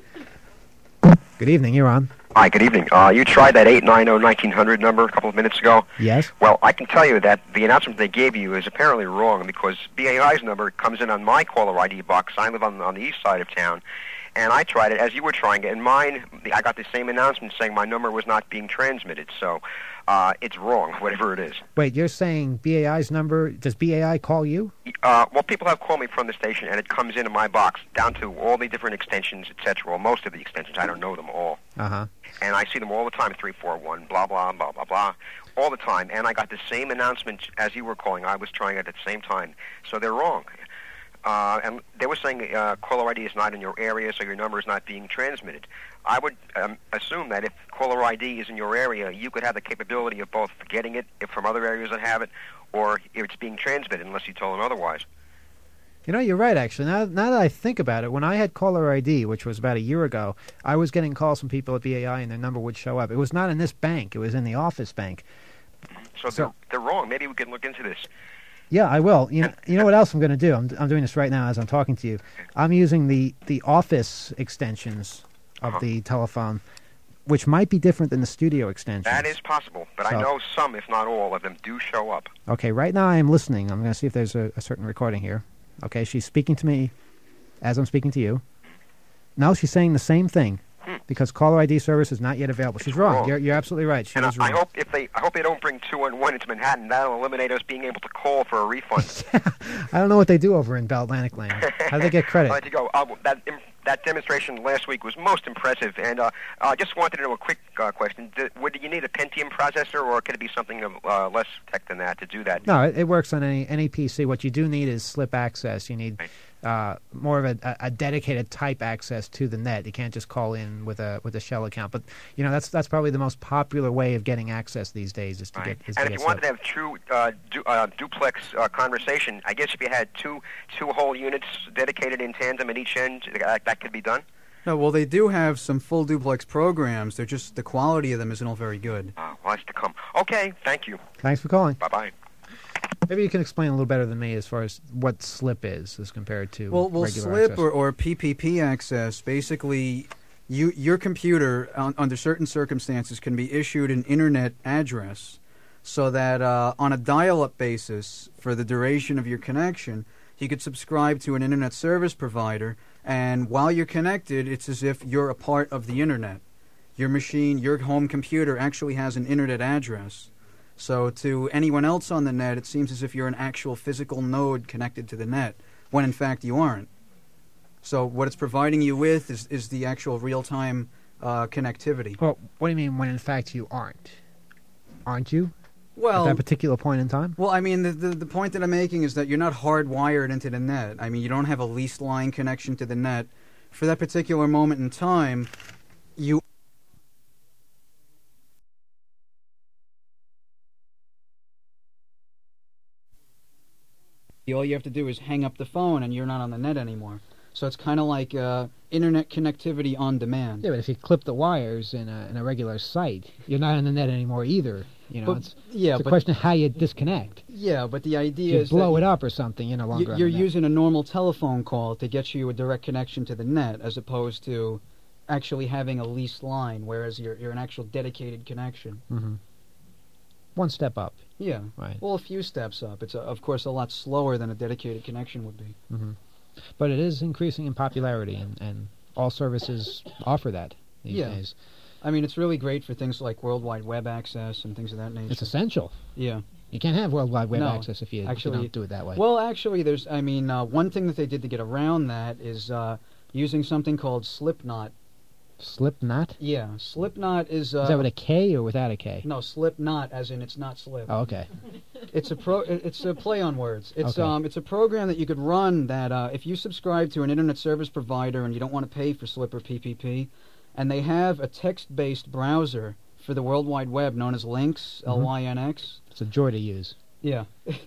Good evening, you're on. Hi, good evening. Uh, you tried that eight nine zero, nineteen hundred number a couple of minutes ago. Yes? Well, I can tell you that the announcement they gave you is apparently wrong because B A I's number comes in on my caller I D box. I live on, on the east side of town, and I tried it as you were trying it, and mine, I got the same announcement saying my number was not being transmitted, so uh, it's wrong, whatever it is. Wait, you're saying B A I's number, does B A I call you? Uh, well, people have called me from the station, and it comes into my box down to all the different extensions, et cetera. Well, most of the extensions. I don't know them all. Uh-huh. And I see them all the time, three four one, blah, blah, blah, blah, blah, all the time. And I got the same announcement as you were calling. I was trying it at the same time. So they're wrong. Uh, and they were saying uh, caller I D is not in your area, so your number is not being transmitted. I would um, assume that if caller I D is in your area, you could have the capability of both getting it if from other areas that have it, or if it's being transmitted, unless you told them otherwise. You know, you're right, actually. Now, now that I think about it, when I had caller I D, which was about a year ago, I was getting calls from people at B A I, and their number would show up. It was not in this bank. It was in the office bank. So, So- they're, they're wrong. Maybe we can look into this. Yeah, I will. You know, you know what else I'm going to do? I'm, I'm doing this right now as I'm talking to you. I'm using the, the office extensions of Uh-huh. the telephone, which might be different than the studio extensions. That is possible, but So- I know some, if not all, of them do show up. Okay, right now I am listening. I'm going to see if there's a, a certain recording here. Okay, she's speaking to me as I'm speaking to you. No, she's saying the same thing because caller I D service is not yet available. She's wrong. wrong. You're, you're absolutely right. She And is I, I wrong. hope if they, I hope they don't bring two one one into Manhattan. That'll eliminate us being able to call for a refund. I don't know what they do over in Bell Atlantic Land. How do they get credit? I'll let you go. Uh, that im- that demonstration last week was most impressive, and uh, I just wanted to know a quick uh, question: D- Would you need a Pentium processor, or could it be something of uh, less tech than that to do that? No, it, it works on any any P C. What you do need is slip access. You need uh, more of a, a, a dedicated type access to the net. You can't just call in with a with a shell account. But you know that's that's probably the most popular way of getting access these days is to Right. get. Is to And if get you wanted slip. to have true uh, du- uh, duplex uh, conversation, I guess if you had two two whole units dedicated in tandem at each end, that, that could be done. No, well, they do have some full duplex programs. They're just the quality of them isn't all very good. Uh, what's to come? Okay, thank you. Thanks for calling. Bye-bye. Maybe you can explain a little better than me as far as what SLIP is as compared to Well, well, regular SLIP access. or, or P P P access, basically, you your computer, un, under certain circumstances, can be issued an internet address so that uh, on a dial-up basis for the duration of your connection, you could subscribe to an internet service provider, and while you're connected, it's as if you're a part of the internet. Your machine, your home computer actually has an internet address. So to anyone else on the net, it seems as if you're an actual physical node connected to the net, when in fact you aren't. So what it's providing you with is, is the actual real-time uh, connectivity. Well, what do you mean when in fact you aren't? Aren't you? Well, At that particular point in time? Well, I mean, the, the the point that I'm making is that you're not hardwired into the net. I mean, you don't have a leased line connection to the net. For that particular moment in time, you... all you have to do is hang up the phone and you're not on the net anymore. So it's kind of like uh, internet connectivity on demand. Yeah, but if you clip the wires in a, in a regular site, you're not on the net anymore either. You know, But- it's, yeah, it's a but- question of how you disconnect. Yeah, but the If idea you is blow that it up or something, you're no longer you- on you're the net. using a normal telephone call to get you a direct connection to the net, as opposed to actually having a leased line, whereas you're you're an actual dedicated connection. hmm One step up. Yeah. Right. Well, a few steps up. It's, a, of course, a lot slower than a dedicated connection would be. hmm But it is increasing in popularity, and, and all services offer that these Yeah. days. I mean, it's really great for things like World Wide Web access and things of that nature. It's essential. Yeah. You can't have World Wide Web No, access if you, if actually, you don't do it that way. Well, actually, there's, I mean, uh, one thing that they did to get around that is uh, using something called Slipknot. Slipknot? Yeah, Slipknot is... Uh, Is that with a K or without a K? No, Slipknot, as in it's not slip. Oh, okay. It's a pro. It's a play on words. It's Okay. um. It's a program that you could run that uh, if you subscribe to an internet service provider and you don't want to pay for Slip or P P P, and they have a text-based browser for the World Wide Web known as Lynx, Mhm. L Y N X. It's a joy to use. Yeah.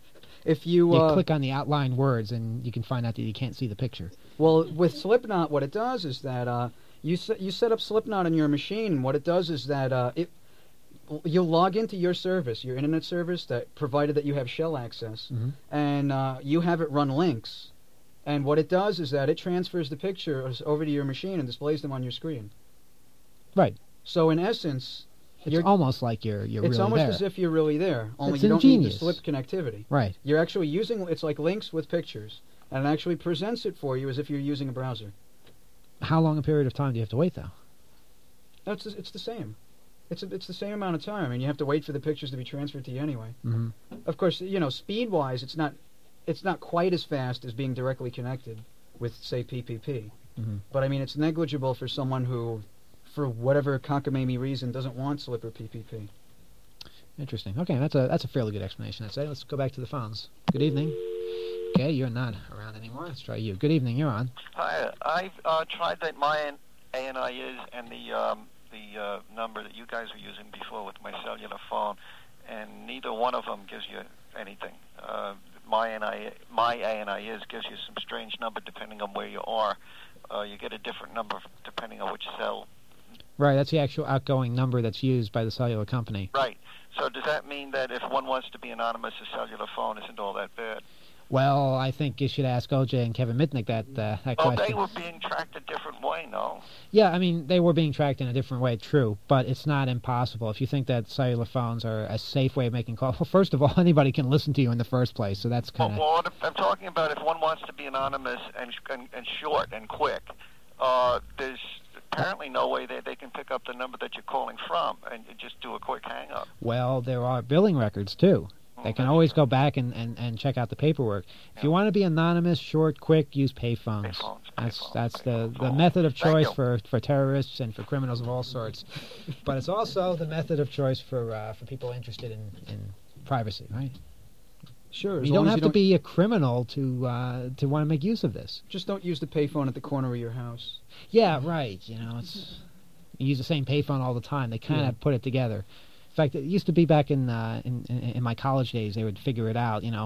If you You uh, click on the outlined words, and you can find out that you can't see the picture. Well, with Slipknot, what it does is that uh, you set, you set up Slipknot on your machine. And what it does is that uh, it you'll log into your service, your internet service, that provided that you have shell access, Mhm. and uh, you have it run links. And what it does is that it transfers the pictures over to your machine and displays them on your screen. Right. So in essence, It's you're, almost like you're you're it's really almost there. as if you're really there. Only It's you don't need the ingenious. slip connectivity. Right. You're actually using it's like links with pictures, and it actually presents it for you as if you're using a browser. How long a period of time do you have to wait, though? No, it's it's the same. It's a, it's the same amount of time. I mean, you have to wait for the pictures to be transferred to you anyway. Mm-hmm. Of course, you know, speed-wise, it's not it's not quite as fast as being directly connected with, say, P P P. Mm-hmm. But I mean, it's negligible for someone who, for whatever cockamamie reason, doesn't want Slip or P P P. Interesting. Okay, that's a that's a fairly good explanation. I'd say. Let's go back to the phones. Good evening. Okay, you're not around anymore. Let's try you. Good evening. You're on. Hi, I've uh, tried that my A N I is and the um, the uh, number that you guys were using before with my cellular phone, and neither one of them gives you anything. Uh, my A N I, my A N I is gives you some strange number depending on where you are. Uh, you get a different number depending on which cell. Right. That's the actual outgoing number that's used by the cellular company. Right. So does that mean that if one wants to be anonymous, a cellular phone isn't all that bad? Well, I think you should ask O J and Kevin Mitnick that uh, that Oh, question. they were being tracked a different way, no? Yeah, I mean, they were being tracked in a different way, true, but it's not impossible. If you think that cellular phones are a safe way of making calls, well, first of all, anybody can listen to you in the first place, so that's kind of... Well, what I'm talking about if one wants to be anonymous and and, and short and quick, uh, there's apparently no way that they can pick up the number that you're calling from and just do a quick hang-up. Well, there are billing records, too. They can always go back and, and, and check out the paperwork. If you want to be anonymous, short, quick, use payphones. Payphones, That's payphones, that's the, payphones. the Oh, method of thank choice you. for, for terrorists and for criminals of all sorts. But it's also the method of choice for uh, for people interested in, in privacy, right? Sure. as You long don't as have to be a criminal to uh, to want to make use of this. Just don't use the payphone at the corner of your house. Yeah, right. You know, it's you use the same payphone all the time. They kind of Yeah. put it together. In fact, it used to be back in, uh, in in in my college days. They would figure it out. You know,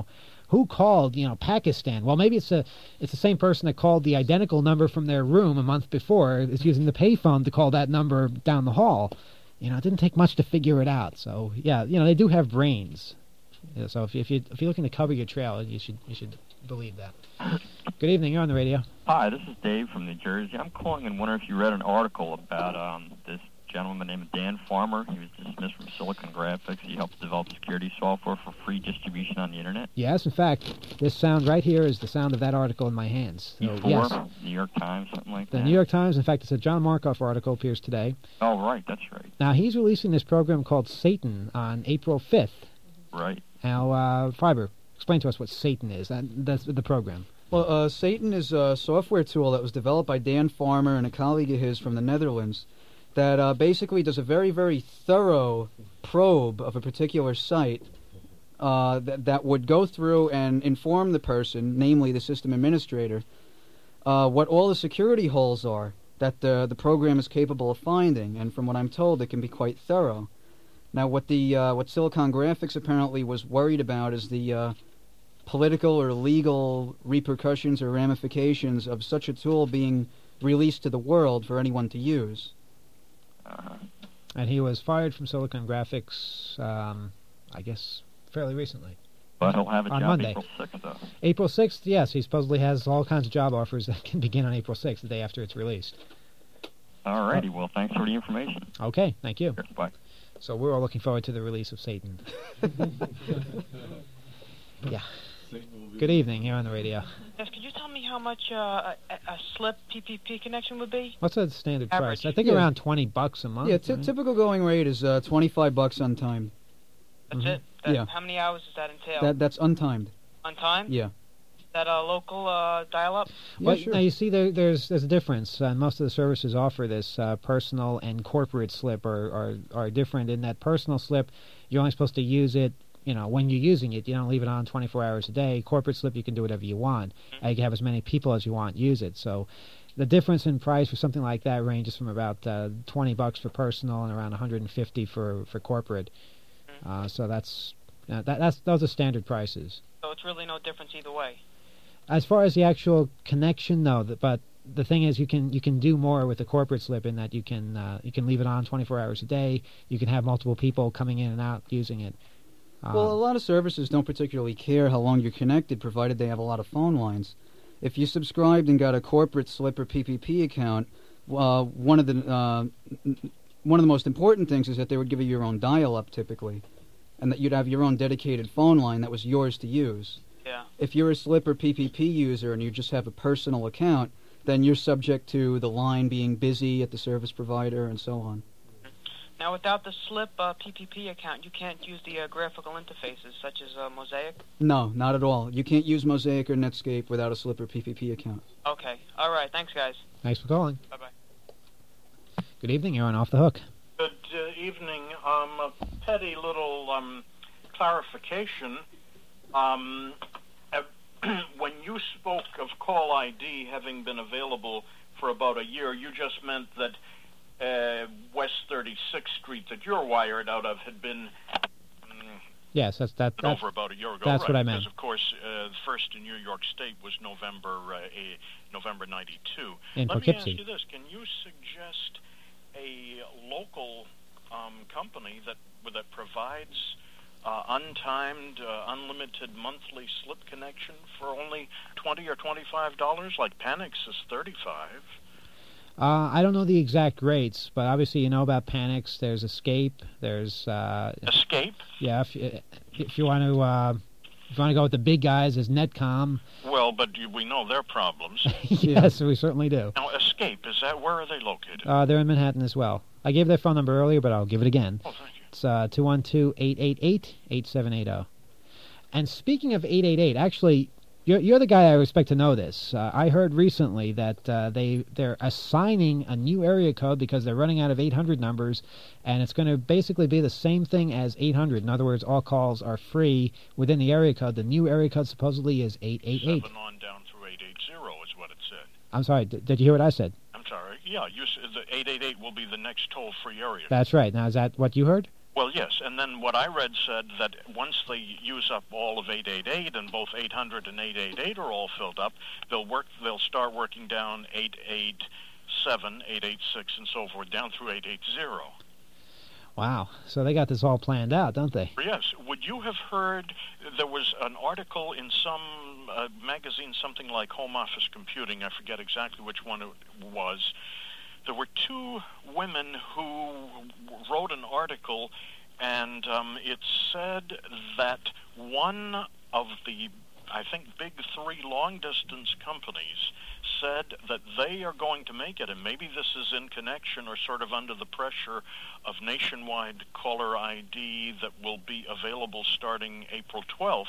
who called, you know, Pakistan. Well, maybe it's a it's the same person that called the identical number from their room a month before is using the payphone to call that number down the hall. You know, it didn't take much to figure it out. So yeah, you know, they do have brains. Yeah, so if you, if you if you're looking to cover your trail, you should you should believe that. Good evening. You're on the radio. Hi, this is Dave from New Jersey. I'm calling and wondering if you read an article about um, this gentleman named Dan Farmer. He was dismissed from Silicon Graphics. He helps develop security software for free distribution on the internet. Yes, in fact, this sound right here is the sound of that article in my hands. So, Before, yes. New York Times, something like The that. New York Times, in fact, it's a John Markoff article, appears today. Oh, right, that's right. Now, he's releasing this program called Satan on April fifth. Right. Now, uh, Fiber, explain to us what Satan is. That, that's the program. Well, uh, Satan is a software tool that was developed by Dan Farmer and a colleague of his from the Netherlands that uh, basically does a very, very thorough probe of a particular site uh, that, that would go through and inform the person, namely the system administrator, uh, what all the security holes are that the, the program is capable of finding. And from what I'm told, it can be quite thorough. Now, what the uh, what Silicon Graphics apparently was worried about is the uh, political or legal repercussions or ramifications of such a tool being released to the world for anyone to use. Uh-huh. And he was fired from Silicon Graphics, um, I guess, fairly recently. But he'll have a on job Monday. April sixth, though. April sixth, yes. He supposedly has all kinds of job offers that can begin on April sixth, the day after it's released. All righty, well, thanks for the information. Okay, thank you. Bye. So we're all looking forward to the release of Satan. Yeah. Good evening, you're on the radio. Yes, could you tell me how much uh, a, a slip P P P connection would be? What's the standard Average. price? I think Yeah. around twenty bucks a month. Yeah, t- right? typical going rate is uh, twenty-five bucks untimed. That's it? That, Yeah. How many hours does that entail? That That's untimed. On time? Yeah. Is that a local uh, dial-up? Well, now you see, there, there's there's a difference. Uh, most of the services offer this uh, personal and corporate slip are, are are different. In that personal slip, you're only supposed to use it, you know, when you're using it. You don't leave it on twenty-four hours a day. Corporate slip, you can do whatever you want. Uh, you can have as many people as you want use it. So, the difference in price for something like that ranges from about uh, twenty bucks for personal and around one hundred fifty for for corporate. Uh, so that's uh, that that's those are standard prices. So it's really no difference either way. As far as the actual connection, no. th- But the thing is, you can you can do more with the corporate slip in that you can uh, you can leave it on twenty-four hours a day. You can have multiple people coming in and out using it. Um, Well, a lot of services don't particularly care how long you're connected, provided they have a lot of phone lines. If you subscribed and got a corporate slip or P P P account, uh, one of the uh, n- one of the most important things is that they would give you your own dial-up typically, and that you'd have your own dedicated phone line that was yours to use. Yeah. If you're a slip or P P P user and you just have a personal account, then you're subject to the line being busy at the service provider and so on. Now, without the slip uh, P P P account, you can't use the uh, graphical interfaces such as uh, Mosaic? No, not at all. You can't use Mosaic or Netscape without a slip or P P P account. Okay. All right. Thanks, guys. Thanks for calling. Bye-bye. Good evening. You're on Off the Hook. Good uh, evening. Um, a petty little um, clarification. Um, uh, when you spoke of Call I D having been available for about a year, you just meant that uh, West thirty-sixth Street that you're wired out of had been Yes, that's that. That's, over about a year ago. That's right? what I meant. Because of course, uh, the first in New York State was November uh, a, November ninety-two. In Let Poughkeepsie. me ask you this: can you suggest a local um, company that that provides uh, untimed, uh, unlimited monthly slip connection for only twenty or twenty-five dollars? Like Panix is thirty-five. Uh, I don't know the exact rates, but obviously you know about Panix. There's Escape. There's uh, Escape. Yeah, if you, if you want to uh, if you want to go with the big guys, there's Netcom. Well, but you, we know their problems. Yes, we certainly do. Now, Escape, is that, where are they located? Uh, they're in Manhattan as well. I gave their phone number earlier, but I'll give it again. Oh, thank you. It's uh, two one two, eight eight eight, eight seven eight zero. And speaking of eight eight eight, actually, you're, you're the guy I expect to know this. Uh, I heard recently that uh, they, they're assigning a new area code because they're running out of eight hundred numbers, and it's going to basically be the same thing as eight hundred. In other words, all calls are free within the area code. The new area code supposedly is eight eight eight. Seven on down through eight eight zero is what it said. I'm sorry, d- did you hear what I said? I'm sorry. Yeah, you, s- the eight eight eight will be the next toll-free area. That's right. Now, is that what you heard? Well, yes, and then what I read said that once they use up all of eight eight eight and both eight hundred and eight eight eight are all filled up, they'll work. They'll start working down eight eight seven, eight eight six, and so forth, down through eight eight zero. Wow. So they got this all planned out, don't they? Yes. Would you have heard there was an article in some uh, magazine, something like Home Office Computing, I forget exactly which one it was. There were two women who wrote an article, and um, it said that one of the, I think, big three long-distance companies said that they are going to make it, and maybe this is in connection or sort of under the pressure of nationwide caller I D that will be available starting April twelfth.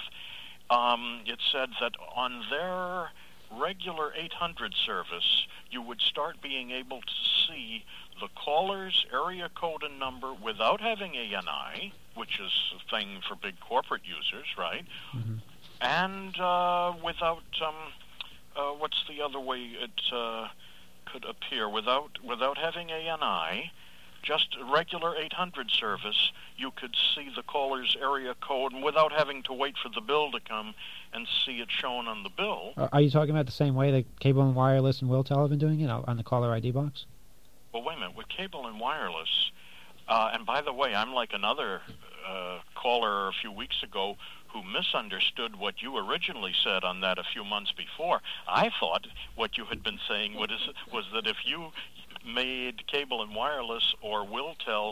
Um, it said that on their regular eight hundred service, you would start being able to see the caller's area code and number without having A N I, which is a thing for big corporate users, right? Mm-hmm. And uh, without, um, uh, what's the other way it uh, could appear? Without, without having A N I, just a regular eight hundred service, you could see the caller's area code and without having to wait for the bill to come and see it shown on the bill. Are are you talking about the same way that Cable and Wireless and WillTel have been doing it on the caller I D box? Well, wait a minute. With Cable and Wireless, uh, and by the way, I'm like another uh, caller a few weeks ago who misunderstood what you originally said on that a few months before. I thought what you had been saying was, was that if you made Cable and Wireless or WillTel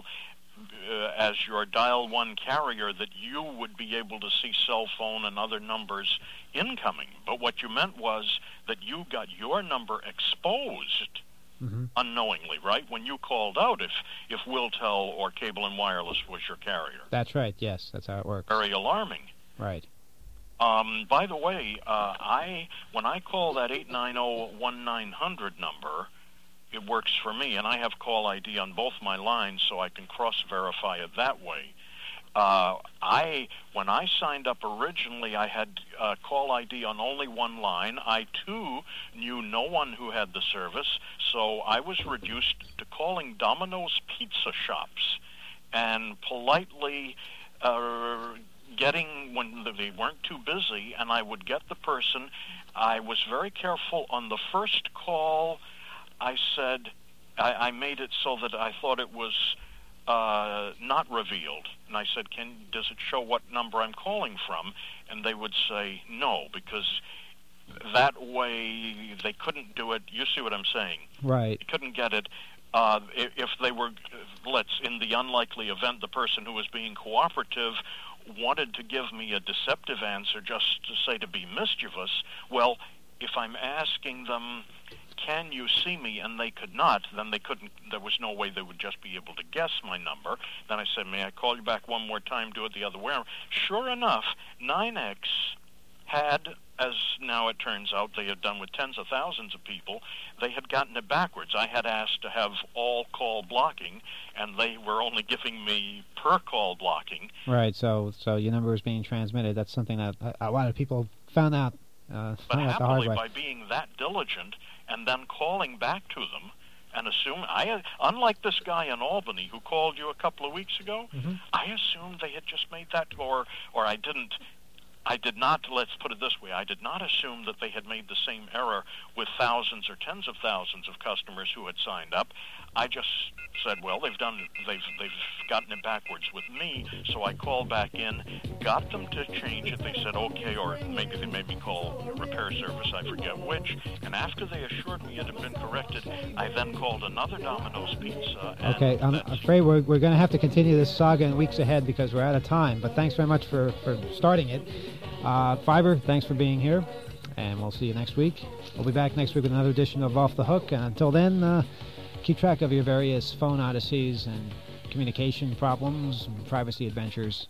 uh, as your dial one carrier, that you would be able to see cell phone and other numbers incoming. But what you meant was that you got your number exposed mm-hmm. unknowingly, right? When you called out, if if WillTel or Cable and Wireless was your carrier. That's right. Yes, that's how it works. Very alarming. Right. Um, by the way, uh, I when I call that eight nine zero one nine hundred number, it works for me, and I have call I D on both my lines, so I can cross-verify it that way. Uh, I when I signed up originally, I had uh, call I D on only one line. I too knew no one who had the service, so I was reduced to calling Domino's pizza shops and politely uh, getting when they weren't too busy, and I would get the person. I was very careful on the first call. I said, I, I made it so that I thought it was uh, not revealed. And I said, "Can does it show what number I'm calling from?" And they would say no, because that way they couldn't do it. You see what I'm saying? Right. They couldn't get it. Uh, if, if they were, let's, in the unlikely event the person who was being cooperative wanted to give me a deceptive answer just to say to be mischievous, well, if I'm asking them, can you see me, and they could not, then they couldn't, there was no way they would just be able to guess my number. Then I said, may I call you back one more time, do it the other way around. Sure enough, nine X had, as now it turns out they had done with tens of thousands of people, they had gotten it backwards. I had asked to have all call blocking, and they were only giving me per call blocking. Right, so so your number is being transmitted. That's something that a, a lot of people found out, uh, But found out the hard happily, way. by being that diligent and then calling back to them and assume, I, unlike this guy in Albany who called you a couple of weeks ago, Mm-hmm. I assumed they had just made that, or or I didn't, I did not, let's put it this way, I did not assume that they had made the same error with thousands or tens of thousands of customers who had signed up. I just said, well, they've done, they've they've gotten it backwards with me, so I called back in, got them to change it. They said, okay, or maybe they made me call repair service, I forget which, and after they assured me it had been corrected, I then called another Domino's Pizza. And Okay, I'm afraid we're, we're going to have to continue this saga in weeks ahead because we're out of time, but thanks very much for, for starting it. Uh, Fiber, thanks for being here, and we'll see you next week. We'll be back next week with another edition of Off the Hook, and until then, uh, keep track of your various phone odysseys and communication problems and privacy adventures,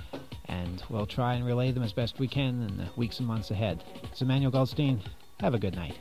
and we'll try and relay them as best we can in the weeks and months ahead. It's Emmanuel Goldstein. Have a good night.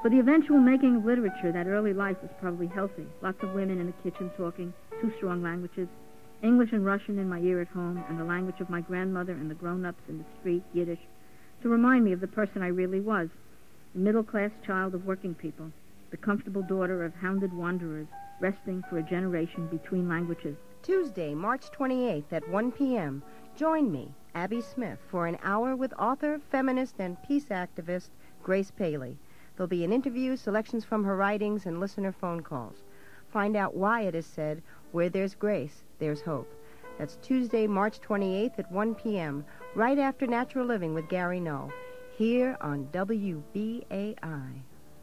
For the eventual making of literature, that early life was probably healthy. Lots of women in the kitchen talking, two strong languages, English and Russian in my ear at home, and the language of my grandmother and the grown-ups in the street, Yiddish, to remind me of the person I really was, the middle-class child of working people, the comfortable daughter of hounded wanderers, resting for a generation between languages. Tuesday, March twenty-eighth at one p.m., join me, Abby Smith, for an hour with author, feminist, and peace activist Grace Paley. There'll be an interview, selections from her writings, and listener phone calls. Find out why it is said, where there's grace, there's hope. That's Tuesday, March twenty-eighth at one p.m., right after Natural Living with Gary Null, here on W B A I.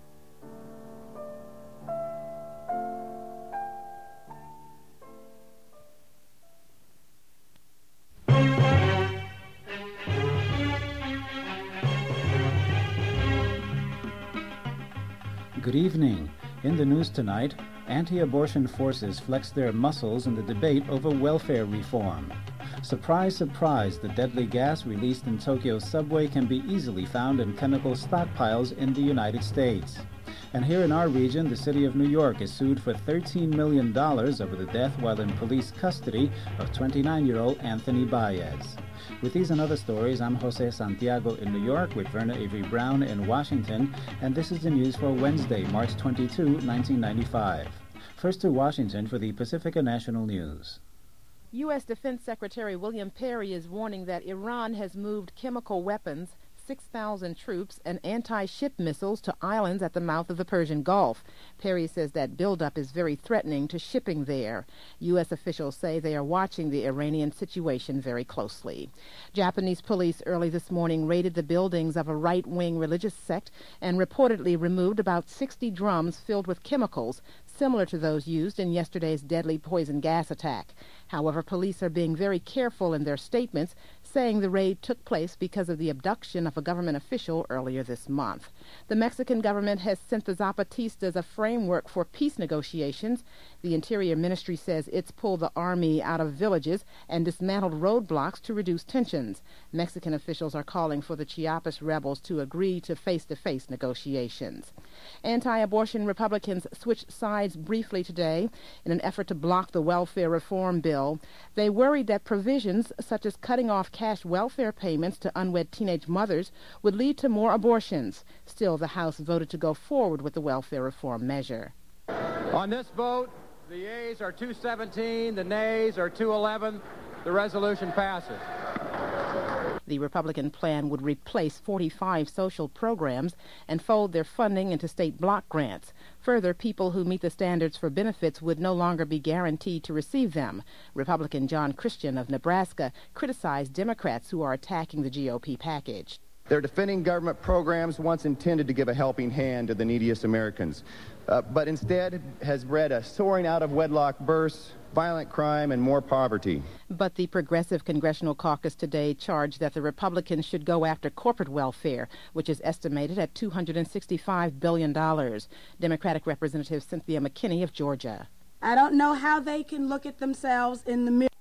Good evening. In the news tonight, anti-abortion forces flex their muscles in the debate over welfare reform. Surprise, surprise, the deadly gas released in Tokyo's subway can be easily found in chemical stockpiles in the United States. And here in our region, the city of New York is sued for thirteen million dollars over the death while in police custody of twenty-nine-year-old Anthony Baez. With these and other stories, I'm Jose Santiago in New York with Verna Avery Brown in Washington, and this is the news for Wednesday, March twenty-second, nineteen ninety-five. First to Washington for the Pacifica National News. U S Defense Secretary William Perry is warning that Iran has moved chemical weapons, six thousand troops, and anti-ship missiles to islands at the mouth of the Persian Gulf. Perry says that buildup is very threatening to shipping there. U S officials say they are watching the Iranian situation very closely. Japanese police early this morning raided the buildings of a right-wing religious sect and reportedly removed about sixty drums filled with chemicals similar to those used in yesterday's deadly poison gas attack. However, police are being very careful in their statements, saying the raid took place because of the abduction of a government official earlier this month. The Mexican government has sent the Zapatistas a framework for peace negotiations. The Interior Ministry says it's pulled the army out of villages and dismantled roadblocks to reduce tensions. Mexican officials are calling for the Chiapas rebels to agree to face-to-face negotiations. Anti-abortion Republicans switched sides briefly today in an effort to block the welfare reform bill. They worried that provisions such as cutting off cash welfare payments to unwed teenage mothers would lead to more abortions. Still, the House voted to go forward with the welfare reform measure. On this vote, the yeas are two seventeen, the nays are two eleven. The resolution passes. The Republican plan would replace forty-five social programs and fold their funding into state block grants. Further, people who meet the standards for benefits would no longer be guaranteed to receive them. Republican John Christian of Nebraska criticized Democrats who are attacking the G O P package. They're defending government programs once intended to give a helping hand to the neediest Americans, uh, but instead has bred a soaring out-of-wedlock births, violent crime, and more poverty. But the Progressive Congressional Caucus today charged that the Republicans should go after corporate welfare, which is estimated at two hundred sixty-five billion dollars. Democratic Representative Cynthia McKinney of Georgia. I don't know how they can look at themselves in the mirror